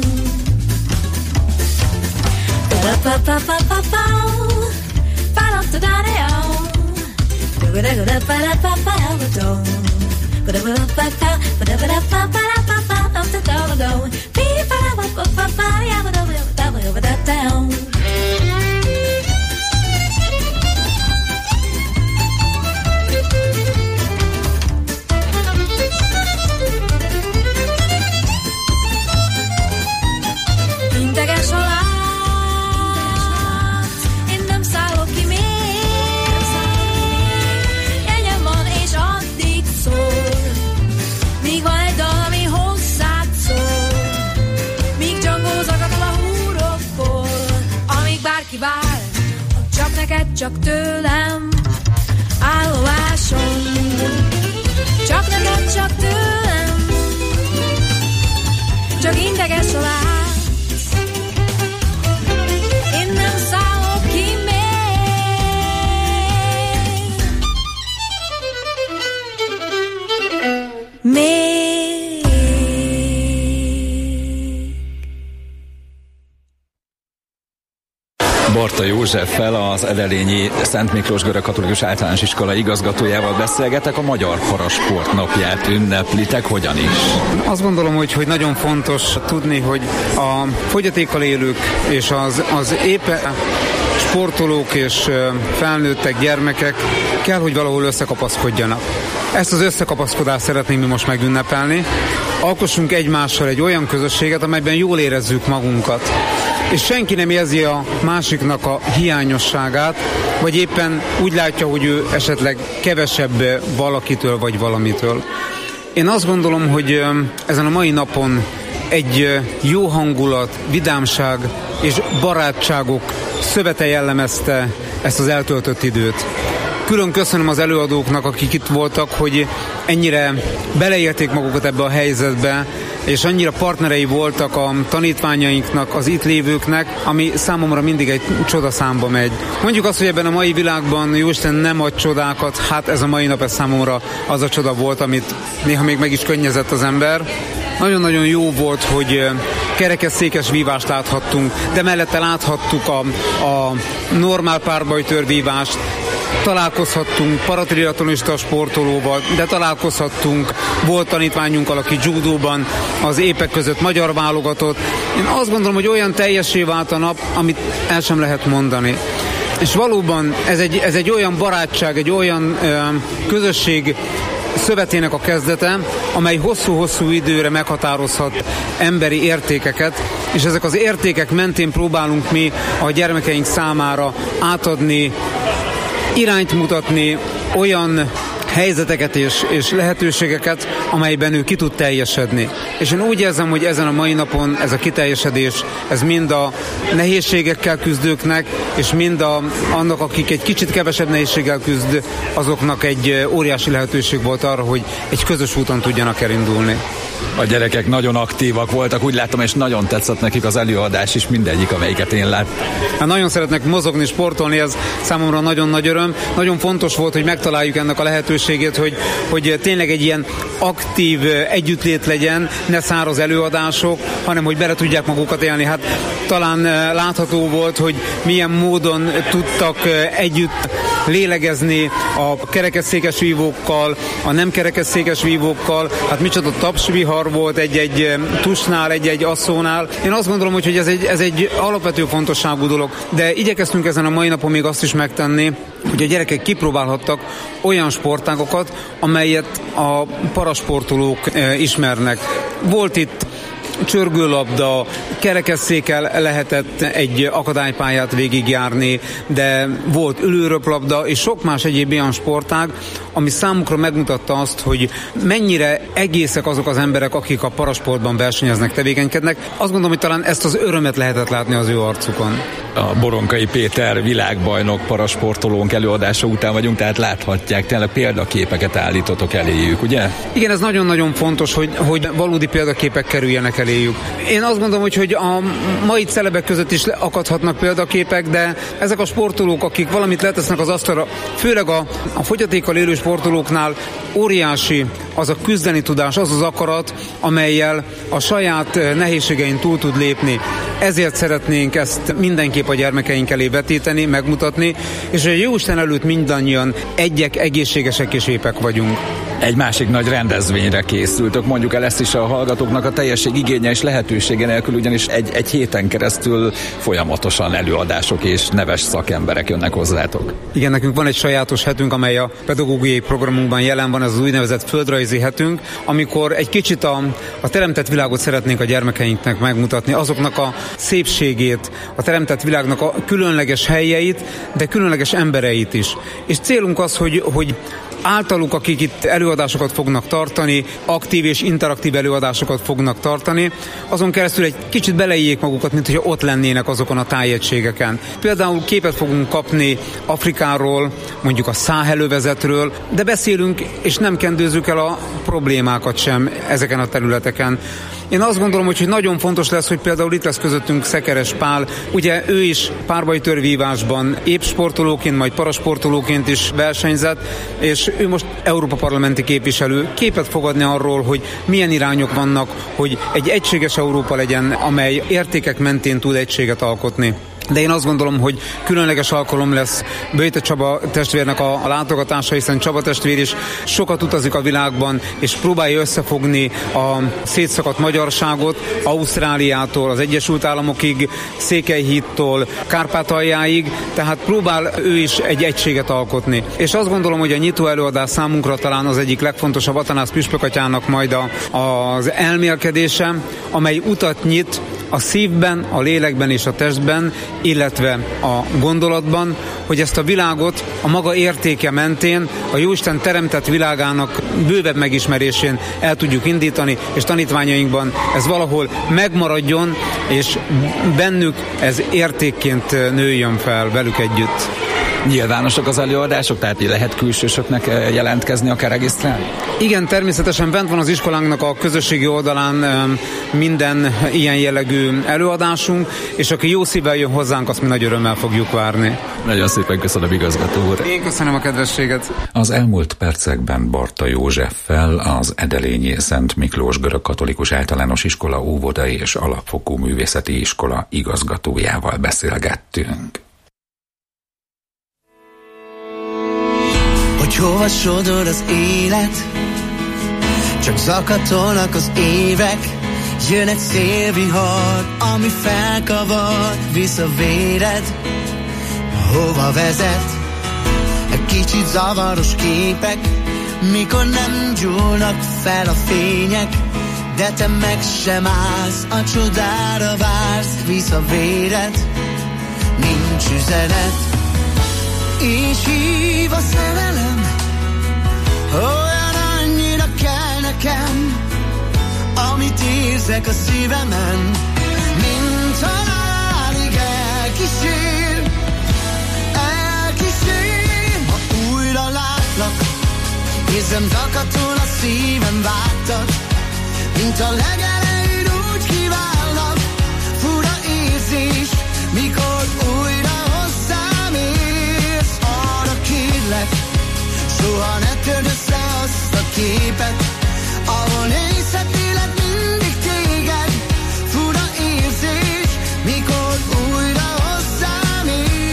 Integes halál, én nem szállok ki még. Jegyem van és addig szól, míg van egy dal, ami hozzád szól. Míg Django zakatol a húrokból, amíg bárki vár, csak neked, csak tőlem állomásom. Csak neked, csak tőlem, csak integes halál. Én nem szállok ki még. Még. Barta Józseffel, az Edelényi Szent Miklós Görögkatolikus Általános Iskola igazgatójával beszélgetek. A Magyar Parasport napját ünneplitek, hogyan is? Azt gondolom, hogy, hogy nagyon fontos tudni, hogy a fogyatékkal élők és az, az épp sportolók és felnőttek, gyermekek kell, hogy valahol összekapaszkodjanak. Ezt az összekapaszkodást szeretnénk mi most megünnepelni. Alkossunk egymással egy olyan közösséget, amelyben jól érezzük magunkat. És senki nem érzi a másiknak a hiányosságát, vagy éppen úgy látja, hogy ő esetleg kevesebb valakitől vagy valamitől. Én azt gondolom, hogy ezen a mai napon egy jó hangulat, vidámság és barátságok szövete jellemezte ezt az eltöltött időt. Külön köszönöm az előadóknak, akik itt voltak, hogy ennyire beleélték magukat ebbe a helyzetbe, és annyira partnerei voltak a tanítványainknak, az itt lévőknek, ami számomra mindig egy csodaszámba megy. Mondjuk azt, hogy ebben a mai világban Jóisten nem ad csodákat, hát ez a mai nap ez számomra az a csoda volt, amit néha még meg is könnyezett az ember. Nagyon-nagyon jó volt, hogy kerekesszékes vívást láthattunk, de mellette láthattuk a, a normál párbajtőrvívást, találkozhattunk paratriatlonista sportolóval, de találkozhattunk volt tanítványunkkal, aki judóban az épek között magyar válogatott. Én azt gondolom, hogy olyan teljessé vált a nap, amit el sem lehet mondani. És valóban ez egy, ez egy olyan barátság, egy olyan ö, közösség szövetének a kezdete, amely hosszú-hosszú időre meghatározhat emberi értékeket, és ezek az értékek mentén próbálunk mi a gyermekeink számára átadni, irányt mutatni, olyan helyzeteket és, és lehetőségeket, amelyben ő ki tud teljesedni. És én úgy érzem, hogy ezen a mai napon ez a kiteljesedés, ez mind a nehézségekkel küzdőknek, és mind a, annak, akik egy kicsit kevesebb nehézséggel küzd, azoknak egy óriási lehetőség volt arra, hogy egy közös úton tudjanak elindulni. A gyerekek nagyon aktívak voltak, úgy látom, és nagyon tetszett nekik az előadás is, mindegyik, amelyiket én láttam. Hát nagyon szeretnek mozogni, sportolni, ez számomra nagyon nagy öröm. Nagyon fontos volt, hogy megtaláljuk ennek a lehetőségét, hogy, hogy tényleg egy ilyen aktív együttlét legyen, ne száraz előadások, hanem hogy bele tudják magukat élni. Hát talán látható volt, hogy milyen módon tudtak együtt lélegezni a kerekesszékes vívókkal, a nem kerekesszékes vívókkal, hát micsoda tapsvihar volt egy-egy tusnál, egy-egy asszónál. Én azt gondolom, hogy ez egy, ez egy alapvető fontosságú dolog, de igyekeztünk ezen a mai napon még azt is megtenni, hogy a gyerekek kipróbálhattak olyan sportágokat, amelyet a parasportolók ismernek. Volt itt csörgőlabda, kerekesszékkel lehetett egy akadálypályát végigjárni, de volt ülőröplabda és sok más egyéb olyan sportág, ami számukra megmutatta azt, hogy mennyire egészek azok az emberek, akik a parasportban versenyeznek, tevékenykednek. Azt gondolom, hogy talán ezt az örömet lehetett látni az ő arcukon. A Boronkai Péter világbajnok parasportolónk előadása után vagyunk, tehát láthatják, tényleg példaképeket állítotok eléjük, ugye? Igen, ez nagyon-nagyon fontos, hogy, hogy valódi példaképek kerüljenek eléjük. Én azt gondolom, hogy, hogy a mai celebek között is akadhatnak példaképek, de ezek a sportolók, akik valamit letesznek az asztalra, főleg a, a fogyatékkal élő sportolóknál óriási az a küzdeni tudás, az az akarat, amellyel a saját nehézségein túl tud lépni. Ezért szeretnénk ezt mindenképp a gyermekeink elé vetíteni, megmutatni, és a Jóisten előtt mindannyian egyek, egészségesek és épek vagyunk. Egy másik nagy rendezvényre készültök, mondjuk el ezt is a hallgatóknak, a teljesség igénye és lehetősége nélkül, ugyanis egy, egy héten keresztül folyamatosan előadások és neves szakemberek jönnek hozzátok. Igen, nekünk van egy sajátos hetünk, amely a pedagógiai programunkban jelen van, ez az úgynevezett földrajzi hetünk, amikor egy kicsit a, a teremtett világot szeretnénk a gyermekeinknek megmutatni, azoknak a szépségét, a teremtett világnak a különleges helyeit, de különleges embereit is. És célunk az, hogy, hogy általuk, akik itt előadásokat fognak tartani, aktív és interaktív előadásokat fognak tartani, azon keresztül egy kicsit beleéljék magukat, mint hogyha ott lennének azokon a tájegységeken. Például képet fogunk kapni Afrikáról, mondjuk a Száhelövezetről, de beszélünk és nem kendőzzük el a problémákat sem ezeken a területeken. Én azt gondolom, hogy nagyon fontos lesz, hogy például itt lesz közöttünk Szekeres Pál. Ugye ő is párbajtőrvívásban épp sportolóként, majd parasportolóként is versenyzett, és ő most Európa parlamenti képviselő. Képet fog adni arról, hogy milyen irányok vannak, hogy egy egységes Európa legyen, amely értékek mentén tud egységet alkotni. de én azt gondolom, hogy különleges alkalom lesz Böjte Csaba testvérnek a, a látogatása, hiszen Csaba testvér is sokat utazik a világban, és próbálja összefogni a szétszakadt magyarságot Ausztráliától, az Egyesült Államokig, Székelyhídtól, Kárpátaljáig, tehát próbál ő is egy egységet alkotni. És azt gondolom, hogy a nyitó előadás számunkra talán az egyik legfontosabb Atanász püspök atyának majd a, az elmélkedése, amely utat nyit a szívben, a lélekben és a testben, illetve a gondolatban, hogy ezt a világot a maga értéke mentén, a Jóisten teremtett világának bővebb megismerésén el tudjuk indítani, és tanítványainkban ez valahol megmaradjon, és bennük ez értékként nőjön fel velük együtt. Nyilvánosak az előadások, tehát lehet külsősöknek jelentkezni, akár regisztrálni? Igen, természetesen bent van az iskolánknak a közösségi oldalán minden ilyen jellegű előadásunk, és aki jó szívvel jön hozzánk, azt mi nagy örömmel fogjuk várni. Nagyon szépen köszönöm, igazgató úr. Én köszönöm a kedvességet. Az elmúlt percekben Barta Józseffel, az Edelényi Szent Miklós Görögkatolikus Általános Iskola óvodai és alapfokú művészeti iskola igazgatójával beszélgettünk. Hogy hova sodor az élet, csak zakatolnak az évek. Jön egy szélvihar, ami felkavar, visz a véred. Hova vezet? Egy kicsit zavaros képek, mikor nem gyúlnak fel a fények. De te meg sem állsz, a csodára vársz, visz a véred. Nincs üzenet, és hív a szerelem, olyan annyira kell nekem, amit érzek a szívemen, mint halálig elkísér, elkísér. Ha újra látlak, érzem zakatol a szívem, vágtad, mint a legelején úgy kívánlak. Fura érzés, mikor újra hozzám érsz. Arra kérlek, soha ne törd össze azt a képet, ahol nézhetnélek mindig téged. Fura érzés, mikor újra hozzám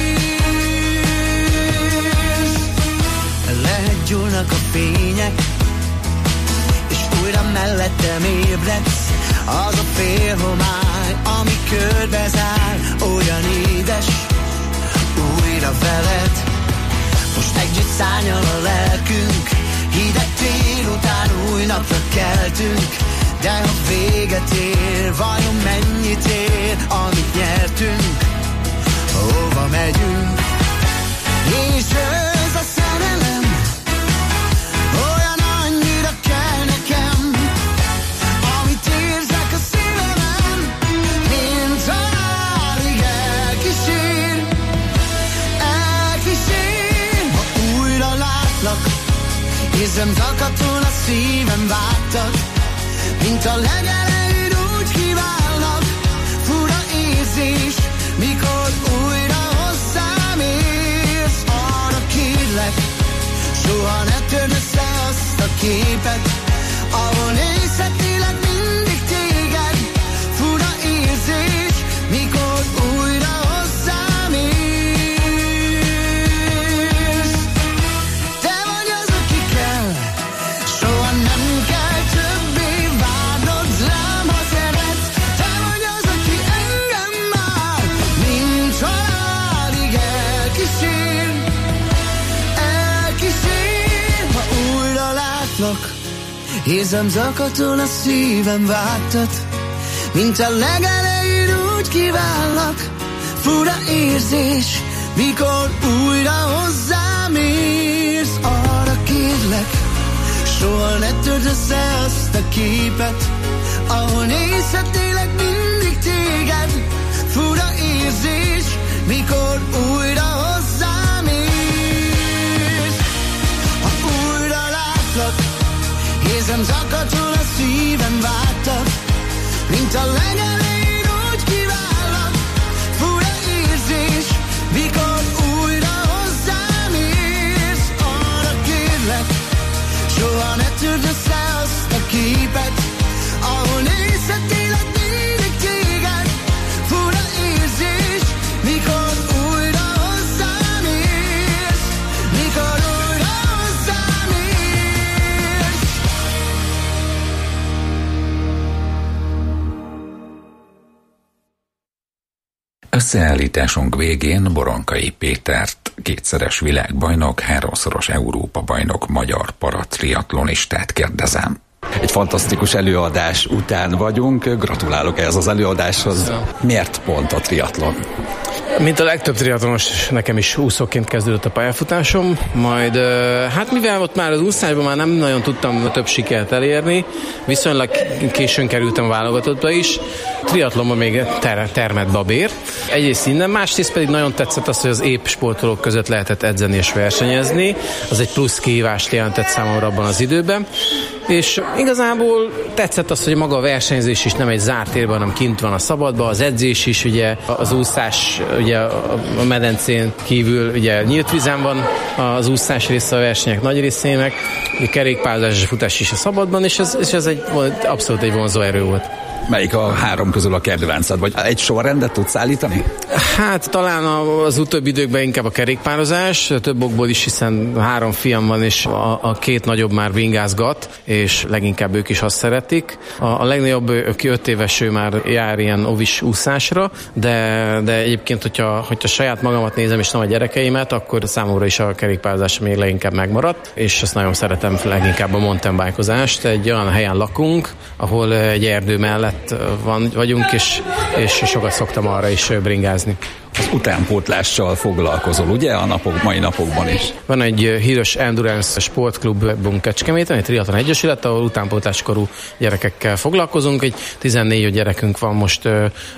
érsz. Lehet gyúlnak a fények, és újra mellettem ébredsz. Az a félhomály, ami körbezár, olyan édes, újra veled. Most együtt szárnyal a lelkünk, hideg tél után új napra keltünk. De ha véget ér, vajon mennyit ér, amit nyertünk? Hova megyünk? És ez a szerelem, olyan annyira kell nekem, amit érzek a szívemen, mint halálig elkísér, elkísér. Ha újra látlak, érzem zakatol a szívem, vágtad, mint a legelején úgy kívánlak. Fura érzés, mikor újra hozzám érsz. Arra kérlek, soha ne törd össze azt a képet, ahol nézhetnélek mindig téged. Fura érzés, mikor újra hozzám érsz. Te vagy az, aki kell, soha nem kell többé várnod rám, ha szeretsz. Te vagy az, aki engem már, mint halálig elkísér, elkísér. Ha újra látlak, érzem zakatol a szívem, vágtad, mint a legelején úgy kívánlak. Fura érzés, mikor újra hozzám érsz. Arra kérlek, soha ne törd össze azt a képet, ahol nézhetnélek mindig téged. Fura érzés, mikor újra hozzám érsz. Ha újra látlak, érzem zakatol a szívem, vágtad, mint a legelején úgy kívánlak. Fura érzés, mikor újra hozzám érsz. Arra kérlek, soha ne törd össze azt a képet, ahol nézhetnélek mindig téged. Fura érzés, mikor Összeállításunk végén Boronkai Pétert, kétszeres világbajnok, háromszoros Európa-bajnok magyar paratriatlonistát kérdezem. Egy fantasztikus előadás után vagyunk, gratulálok ehhez az előadáshoz. Miért pont a triatlon? Mint a legtöbb triatlonos, nekem is úszóként kezdődött a pályafutásom, majd hát mivel ott már az úszásban már nem nagyon tudtam több sikert elérni, viszonylag későn kerültem a válogatottba is, triatlonban még ter- termett babér. Egyrészt innen, másrészt pedig nagyon tetszett az, hogy az épp sportolók között lehetett edzeni és versenyezni, az egy plusz kihívást jelentett számomra abban az időben, és igazából tetszett az, hogy maga a versenyzés is nem egy zárt térben, hanem kint van a szabadban, az edzés is, ugye az úszás ugye a medencén kívül ugye nyílt vízen van az úszás része a versenyek nagy részének, a kerékpározás és futás is a szabadban, és ez, és ez egy, abszolút egy vonzó erő volt. Melyik a három közül a kedvenced? Vagy egy sorrendet tudsz állítani? Hát talán az utóbbi időkben inkább a kerékpározás, több okból is, hiszen három fiam van, és a, a két nagyobb már vingázgat, és leginkább ők is azt szeretik. A, a legnagyobb, aki öt éves, ő már jár ilyen ovis úszásra, de, de egyébként, hogyha, hogyha saját magamat nézem, és nem a gyerekeimet, akkor számomra is a kerékpározás még leginkább megmaradt, és azt nagyon szeretem leginkább a mountain bike-ozást. Egy olyan helyen lakunk, ahol egy erdő mellett van, vagyunk, és, és sokat szoktam arra is bringázni. Az utánpótlással foglalkozol, ugye, a napok, mai napokban is? Van egy híres Endurance sportklubunk Kecskeméten, egy triatlon egyesület, ahol utánpótláskorú gyerekekkel foglalkozunk. Egy tizennégy gyerekünk van most,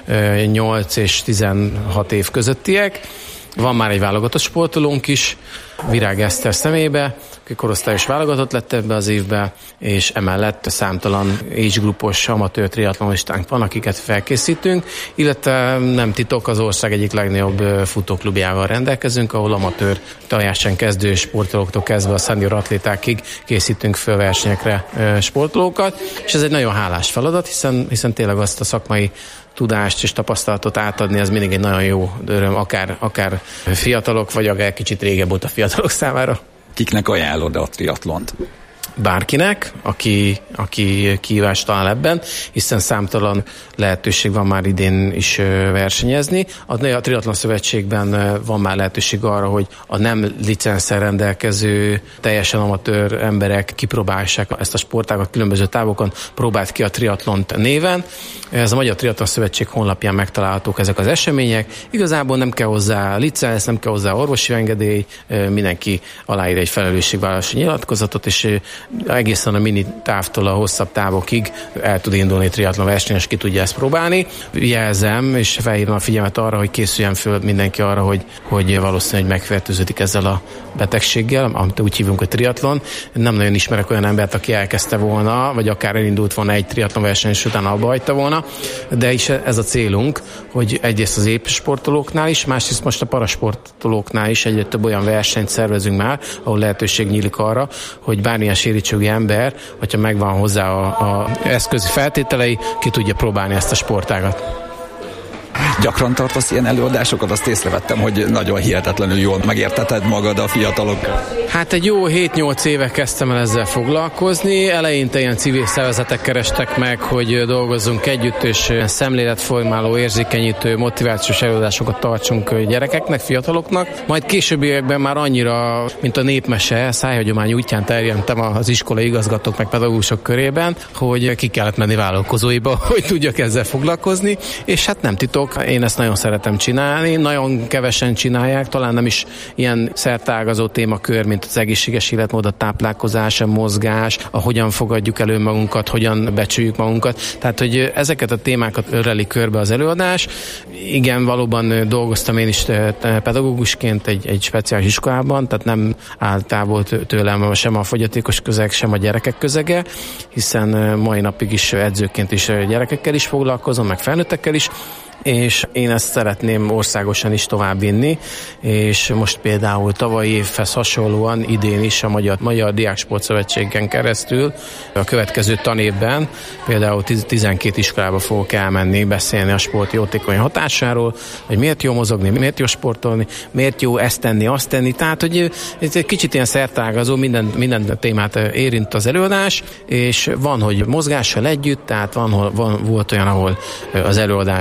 nyolc és tizenhat év közöttiek. Van már egy válogatott sportolónk is, Virág Eszter személybe, aki korosztályos válogatott lett ebbe az évbe, és emellett számtalan age-grupos amatőr triatlonistánk van, akiket felkészítünk, illetve nem titok, az ország egyik legnagyobb futóklubjával rendelkezünk, ahol amatőr, teljesen kezdő sportolóktól kezdve a senior atlétákig készítünk föl versenyekre sportolókat, és ez egy nagyon hálás feladat, hiszen, hiszen tényleg azt a szakmai tudást és tapasztalatot átadni, az mindig egy nagyon jó öröm, akár, akár fiatalok, vagy akár kicsit régebb óta fiatalok számára. Kiknek ajánlod a triatlont? Bárkinek, aki, aki kihívást talál ebben, hiszen számtalan lehetőség van már idén is versenyezni. A Triatlon Szövetségben van már lehetőség arra, hogy a nem licenszel rendelkező, teljesen amatőr emberek kipróbálják ezt a sportágat különböző távokon, próbált ki a triatlont néven. Ez a Magyar Triatlon Szövetség honlapján megtalálhatók ezek az események. Igazából nem kell hozzá licenc, nem kell hozzá orvosi engedély, mindenki aláír egy felelősségvállalási nyilatkozatot, és egészen a mini távtól a hosszabb távokig el tud indulni triatlon verseny, és ki tudja ezt próbálni. Jelzem, és felhívom a figyelmet arra, hogy készüljen föl mindenki arra, hogy, hogy valószínűleg megfertőződik ezzel a betegséggel, amit úgy hívunk, hogy triatlon. Nem nagyon ismerek olyan embert, aki elkezdte volna, vagy akár elindult volna egy triatlon verseny, és utána abba hagyta volna, de is ez a célunk, hogy egyrészt az épp sportolóknál is, másrészt most a parasportolóknál is egyre több olyan versenyt szervezünk már, ahol lehetőség nyílik arra, hogy bármilyen sérítségű ember, hogyha megvan hozzá a, a eszközi feltételei, ki tudja próbálni ezt a sportágat. Gyakran tartasz ilyen előadásokat? Azt észrevettem, hogy nagyon hihetetlenül jól megérteted magad a fiatalokkal. Hát egy jó hét-nyolc éve kezdtem el ezzel foglalkozni. Eleinte ilyen civil szervezetek kerestek meg, hogy dolgozzunk együtt, és szemléletformáló, érzékenyítő, motivációs előadásokat tartsunk gyerekeknek, fiataloknak. Majd későbbiekben már annyira, mint a népmese, szájhagyomány útján terjedtem az iskolai igazgatók meg pedagógusok körében, hogy ki kellett menni vállalkozóiba, hogy tudjak ezzel foglalkozni, és hát nem titok, én ezt nagyon szeretem csinálni, nagyon kevesen csinálják, talán nem is ilyen szertágazó témakör, mint az egészséges életmód, a táplálkozás, a mozgás, a hogyan fogadjuk elő magunkat, hogyan becsüljük magunkat. Tehát, hogy ezeket a témákat öreli körbe az előadás. Igen, valóban dolgoztam én is pedagógusként egy, egy speciális iskolában, tehát nem áll távol tőlem sem a fogyatékos közeg, sem a gyerekek közege, hiszen mai napig is edzőként is gyerekekkel is foglalkozom, meg felnőttekkel is, és én ezt szeretném országosan is továbbvinni, és most például tavalyi évhez hasonlóan idén is a Magyar, Magyar Diáksportszövetségen keresztül a következő tanévben például tizenkét iskolába fogok elmenni, beszélni a sport jótékony hatásáról, hogy miért jó mozogni, miért jó sportolni, miért jó ezt tenni, azt tenni, tehát hogy ez egy kicsit ilyen szertágazó, minden, minden témát érint az előadás, és van, hogy mozgással együtt, tehát van, van, volt olyan, ahol az előadást egy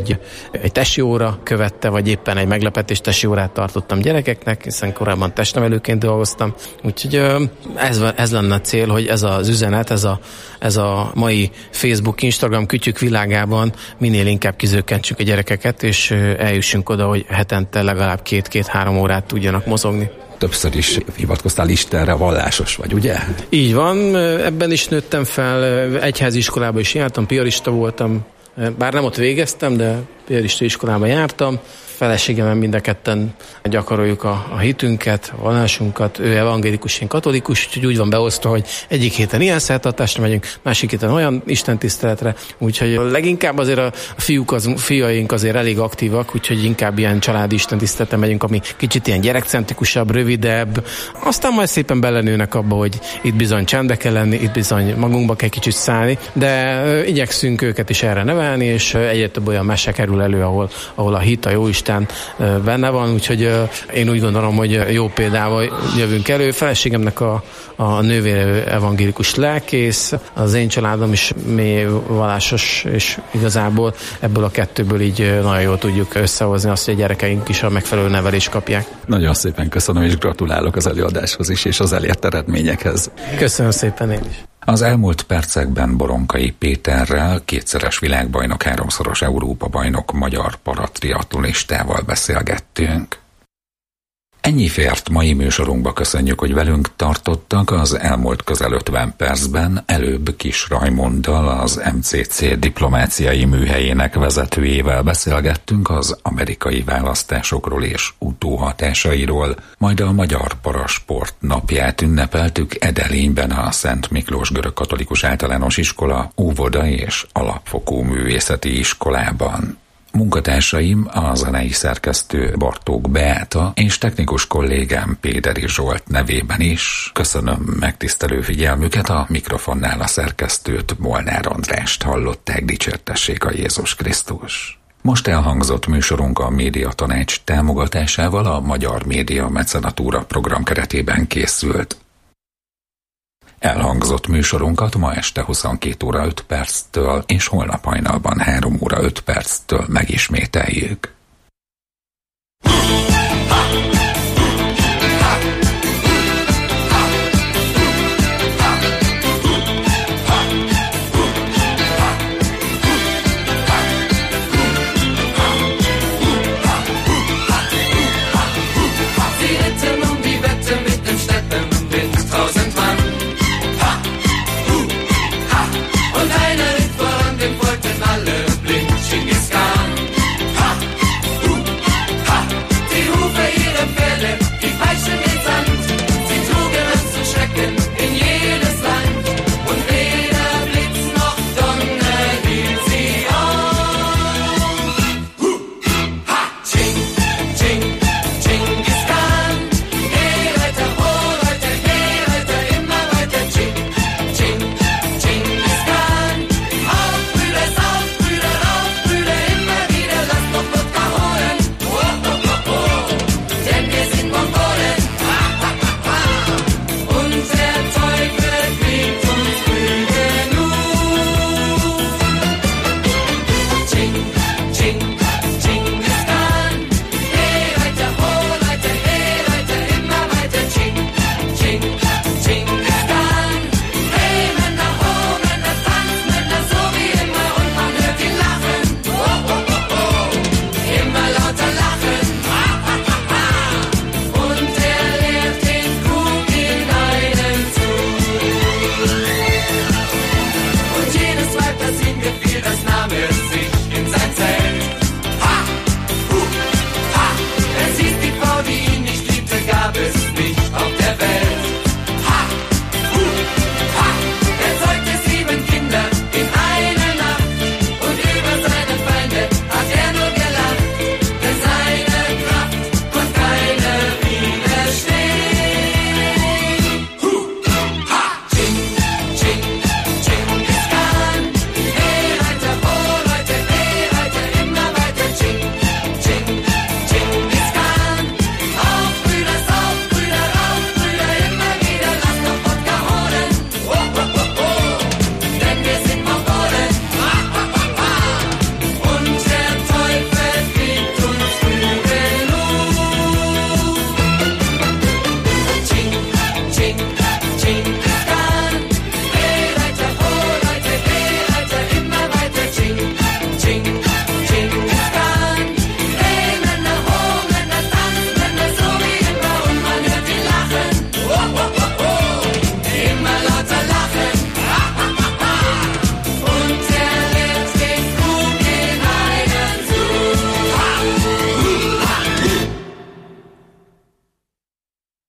egy, egy tesi óra követte, vagy éppen egy meglepetés tesi órát tartottam gyerekeknek, hiszen korábban testnevelőként dolgoztam. Úgyhogy ez, ez lenne a cél, hogy ez az üzenet, ez a, ez a mai Facebook, Instagram kütyük világában minél inkább kizökkentsük a gyerekeket, és eljussunk oda, hogy hetente legalább két-két-három órát tudjanak mozogni. Többször is hivatkoztál Istenre, vallásos vagy, ugye? Így van, ebben is nőttem fel, egyházi iskolába is jártam, piarista voltam, bár nem ott végeztem, de piarista iskolában jártam. Feleségemmel mind a ketten gyakoroljuk a, a hitünket, a vallásunkat, ő evangélikus, én katolikus, úgyhogy úgy van beosztva, hogy egyik héten ilyen szertartásra megyünk, másik héten olyan istentiszteletre, úgyhogy leginkább azért a fiúk, az, fiaink azért elég aktívak, úgyhogy inkább ilyen családi istentiszteletre megyünk, ami kicsit ilyen gyerekcentrikusabb, rövidebb, aztán majd szépen belenőnek abba, hogy itt bizony csendbe kell lenni, itt bizony magunkba kell kicsit szállni, de igyekszünk őket is erre nevelni, és egyre több olyan mese kerül elő, ahol, ahol a hit, a jóisten benne van, úgyhogy én úgy gondolom, hogy jó példával jövünk elő. Feleségemnek a, a nővére evangélikus lelkész, az én családom is mély vallásos, és igazából ebből a kettőből így nagyon jól tudjuk összehozni azt, hogy a gyerekeink is a megfelelő nevelést kapják. Nagyon szépen köszönöm, és gratulálok az előadáshoz is, és az elért eredményekhez. Köszönöm szépen én is. Az elmúlt percekben Boronkai Péterrel, kétszeres világbajnok, háromszoros Európa-bajnok, magyar paratriatlonistával beszélgettünk. Ennyi fért mai műsorunkba, köszönjük, hogy velünk tartottak. Az elmúlt közel ötven percben előbb Kis Rajmunddal, az em cé cé diplomáciai műhelyének vezetőjével beszélgettünk az amerikai választásokról és utóhatásairól, majd a Magyar Parasport napját ünnepeltük Edelényben a Szent Miklós Görögkatolikus Általános Iskola óvoda és alapfokú művészeti iskolában. Munkatársaim a zenei szerkesztő Bartók Beáta és technikus kollégám Péderi Zsolt nevében is köszönöm megtisztelő figyelmüket, a mikrofonnál a szerkesztőt, Molnár Andrást hallották, dicsértessék a Jézus Krisztus. Most elhangzott műsorunk a Médiatanács támogatásával a Magyar Média Mecenatúra program keretében készült. Elhangzott műsorunkat ma este huszonkét óra öt perctől és holnap hajnalban három óra öt perctől megismételjük.